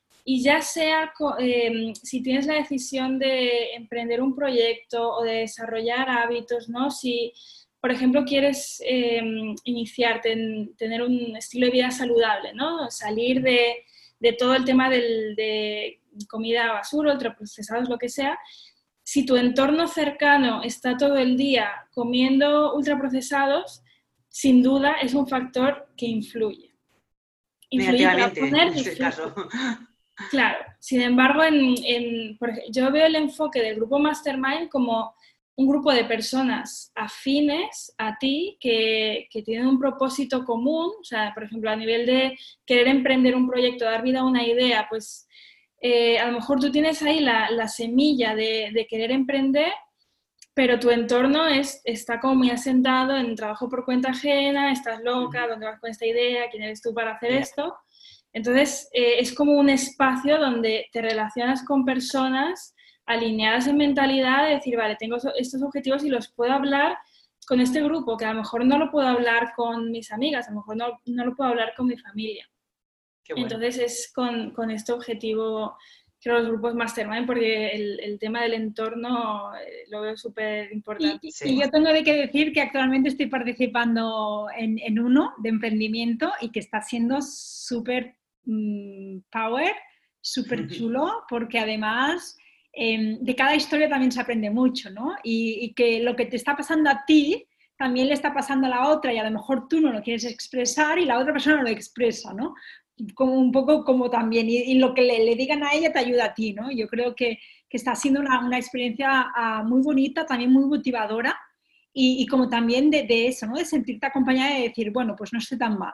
[SPEAKER 3] Y ya sea eh, si tienes la decisión de emprender un proyecto o de desarrollar hábitos, ¿no? Si, por ejemplo, quieres eh, iniciarte en tener un estilo de vida saludable, ¿no? Salir de, de todo el tema del, de comida basura, ultraprocesados, lo que sea. Si tu entorno cercano está todo el día comiendo ultraprocesados, sin duda es un factor que influye.
[SPEAKER 1] Influye negativamente, poner, en este caso.
[SPEAKER 3] Claro, sin embargo, en, en, por ejemplo, yo veo el enfoque del grupo Mastermind como un grupo de personas afines a ti que, que tienen un propósito común. O sea, por ejemplo, a nivel de querer emprender un proyecto, dar vida a una idea, pues eh, a lo mejor tú tienes ahí la, la semilla de, de querer emprender, pero tu entorno es, está como muy asentado en trabajo por cuenta ajena, estás loca, ¿dónde vas con esta idea? ¿Quién eres tú para hacer yeah. esto? Entonces, eh, es como un espacio donde te relacionas con personas alineadas en mentalidad de decir, vale, tengo estos objetivos y los puedo hablar con este grupo, que a lo mejor no lo puedo hablar con mis amigas, a lo mejor no, no lo puedo hablar con mi familia. Qué bueno. Entonces, es con, con este objetivo, creo, los grupos Mastermind, porque el, el tema del entorno eh, lo veo súper importante.
[SPEAKER 2] Y, sí. y yo tengo que decir que actualmente estoy participando en, en uno de emprendimiento y que está siendo súper mmm, power, súper chulo, porque además eh, de cada historia también se aprende mucho, ¿no? Y, y que lo que te está pasando a ti también le está pasando a la otra y a lo mejor tú no lo quieres expresar y la otra persona lo expresa, ¿no? Como un poco como también, y, y lo que le, le digan a ella te ayuda a ti, ¿no? Yo creo que, que está siendo una, una experiencia uh, muy bonita, también muy motivadora y, y como también de, de eso, ¿no? De sentirte acompañada y de decir, bueno, pues no estoy tan mal.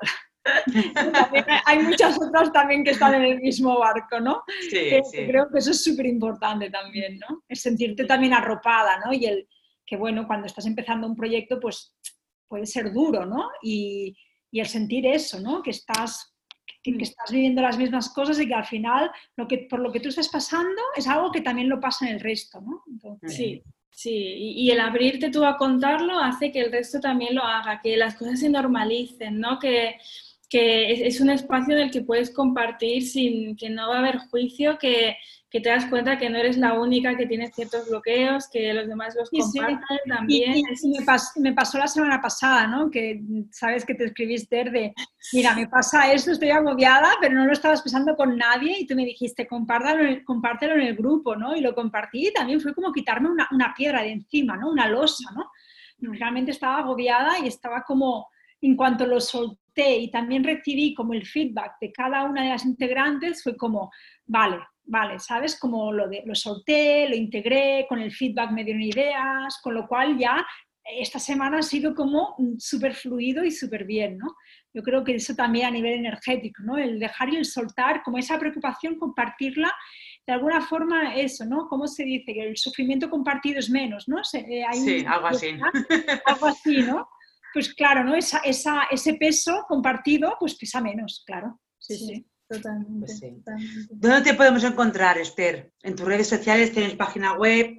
[SPEAKER 2] Hay muchas otras también que están en el mismo barco, ¿no?
[SPEAKER 1] Sí,
[SPEAKER 2] que,
[SPEAKER 1] sí.
[SPEAKER 2] que creo que eso es súper importante también, ¿no? Es sentirte también arropada, ¿no? Y el que, bueno, cuando estás empezando un proyecto, pues puede ser duro, ¿no? Y, y el sentir eso, ¿no? Que estás... que estás viviendo las mismas cosas y que al final lo que, por lo que tú estás pasando es algo que también lo pasa en el resto, ¿no? Entonces,
[SPEAKER 3] sí, sí. Y, y el abrirte tú a contarlo hace que el resto también lo haga, que las cosas se normalicen, ¿no? Que, que es, es un espacio en el que puedes compartir sin que no va a haber juicio, que, que te das cuenta que no eres la única que tiene ciertos bloqueos, que los demás los
[SPEAKER 2] sí,
[SPEAKER 3] comparten
[SPEAKER 2] sí.
[SPEAKER 3] también.
[SPEAKER 2] Y, y, y me, pasó, me pasó la semana pasada, ¿no? Que sabes que te escribiste de, mira, me pasa esto, estoy agobiada, pero no lo estaba expresando con nadie y tú me dijiste, compártelo en el, compártelo en el grupo, ¿no? Y lo compartí y también fue como quitarme una, una piedra de encima, ¿no? Una losa, ¿no? Realmente estaba agobiada y estaba como, en cuanto lo solté, solté y también recibí como el feedback de cada una de las integrantes, fue como, vale, vale, ¿sabes? Como lo, de, lo solté, lo integré, con el feedback me dieron ideas, con lo cual ya esta semana ha sido como súper fluido y súper bien, ¿no? Yo creo que eso también a nivel energético, ¿no? El dejar y el soltar, como esa preocupación, compartirla, de alguna forma eso, ¿no? ¿Cómo se dice? Que el sufrimiento compartido es menos, ¿no? Se, eh, hay
[SPEAKER 1] sí,
[SPEAKER 2] un,
[SPEAKER 1] algo así.
[SPEAKER 2] Algo así, ¿no? Pues claro, ¿no? Esa, esa, ese peso compartido, pues pesa menos, claro.
[SPEAKER 3] Sí, sí, sí. Totalmente,
[SPEAKER 1] pues sí.
[SPEAKER 3] totalmente.
[SPEAKER 1] ¿Dónde te podemos encontrar, Esther? ¿En tus redes sociales? ¿Tienes página web?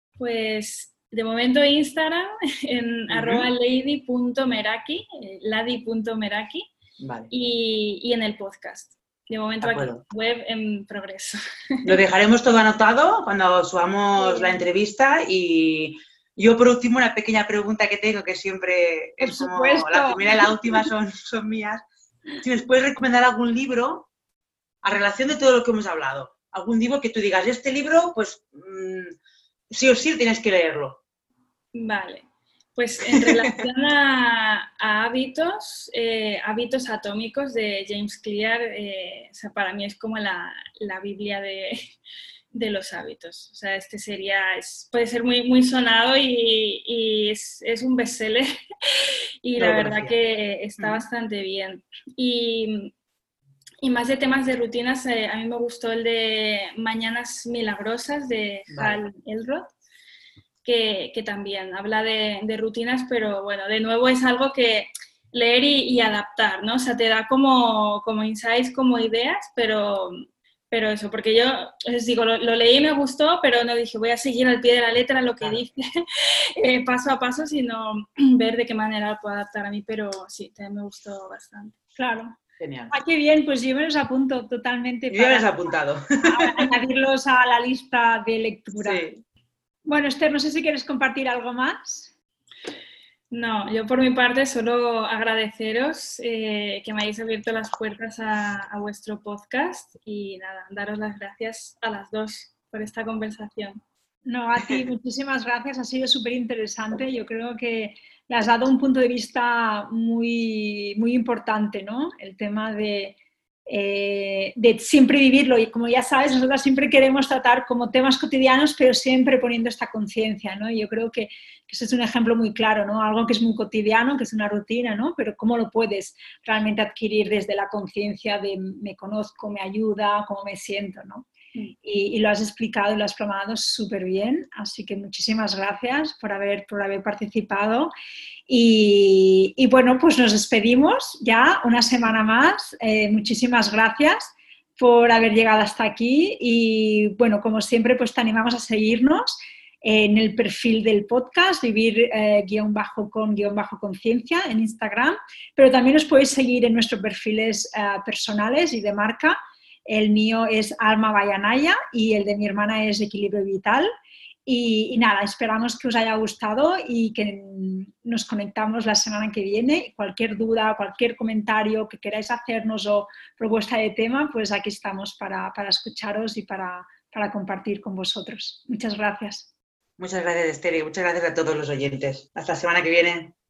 [SPEAKER 3] Pues de momento Instagram en uh-huh. arroba lady punto meraki, lady punto meraki,
[SPEAKER 1] vale.
[SPEAKER 3] y, y en el podcast. De momento
[SPEAKER 1] de
[SPEAKER 3] aquí, web en progreso.
[SPEAKER 1] Lo dejaremos todo anotado cuando subamos sí. la entrevista y yo por último una pequeña pregunta que tengo que siempre
[SPEAKER 2] por
[SPEAKER 1] es como
[SPEAKER 2] supuesto.
[SPEAKER 1] La primera y la última son, son mías. Si nos puedes recomendar algún libro a relación de todo lo que hemos hablado. Algún libro que tú digas, este libro, pues mmm, sí o sí tienes que leerlo.
[SPEAKER 3] Vale. Pues en relación a, a hábitos, eh, hábitos atómicos de James Clear, eh, o sea, para mí es como la, la Biblia de, de los hábitos. O sea, este sería, es, puede ser muy, muy sonado y, y es, es un bestseller y no la verdad conocía. Que está uh-huh. bastante bien. Y, y más de temas de rutinas, eh, a mí me gustó el de Mañanas Milagrosas de vale. Hal Elrod. Que, que también habla de, de rutinas, pero bueno, de nuevo es algo que leer y, y adaptar, ¿no? O sea, te da como, como insights, como ideas, pero, pero eso, porque yo les digo, lo, lo leí y me gustó, pero no dije, voy a seguir al pie de la letra lo que claro. dice eh, paso a paso, sino ver de qué manera lo puedo adaptar a mí, pero sí, también me gustó bastante.
[SPEAKER 2] Claro.
[SPEAKER 1] Genial.
[SPEAKER 2] Ah, qué bien, pues yo me los apunto totalmente.
[SPEAKER 1] Yo para, me los he apuntado.
[SPEAKER 2] Para añadirlos a la lista de lectura.
[SPEAKER 1] Sí.
[SPEAKER 2] Bueno, Esther, no sé si quieres compartir algo más.
[SPEAKER 3] No, yo por mi parte solo agradeceros eh, que me hayáis abierto las puertas a, a vuestro podcast y nada, daros las gracias a las dos por esta conversación.
[SPEAKER 2] No, a ti muchísimas gracias, ha sido súper interesante. Yo creo que le has dado un punto de vista muy, muy importante, ¿no? El tema de... Eh, de siempre vivirlo y como ya sabes, nosotros siempre queremos tratar como temas cotidianos pero siempre poniendo esta conciencia, ¿no? Y yo creo que, que eso es un ejemplo muy claro, ¿no? Algo que es muy cotidiano, que es una rutina, ¿no? Pero cómo lo puedes realmente adquirir desde la conciencia de me conozco, me ayuda, cómo me siento, ¿no? Y, y lo has explicado y lo has plasmado súper bien, así que muchísimas gracias por haber, por haber participado. Y, y bueno, pues nos despedimos ya una semana más. Eh, muchísimas gracias por haber llegado hasta aquí y bueno, como siempre, pues te animamos a seguirnos en el perfil del podcast, vivir eh, guión bajo con guión bajo conciencia en Instagram, pero también os podéis seguir en nuestros perfiles eh, personales y de marca. El mío es Alma Bayanaya y el de mi hermana es Equilibrio Vital. Y, y nada, esperamos que os haya gustado y que nos conectamos la semana que viene. Cualquier duda, cualquier comentario que queráis hacernos o propuesta de tema, pues aquí estamos para, para escucharos y para, para compartir con vosotros. Muchas gracias.
[SPEAKER 1] Muchas gracias, Esther, y muchas gracias a todos los oyentes. Hasta la semana que viene.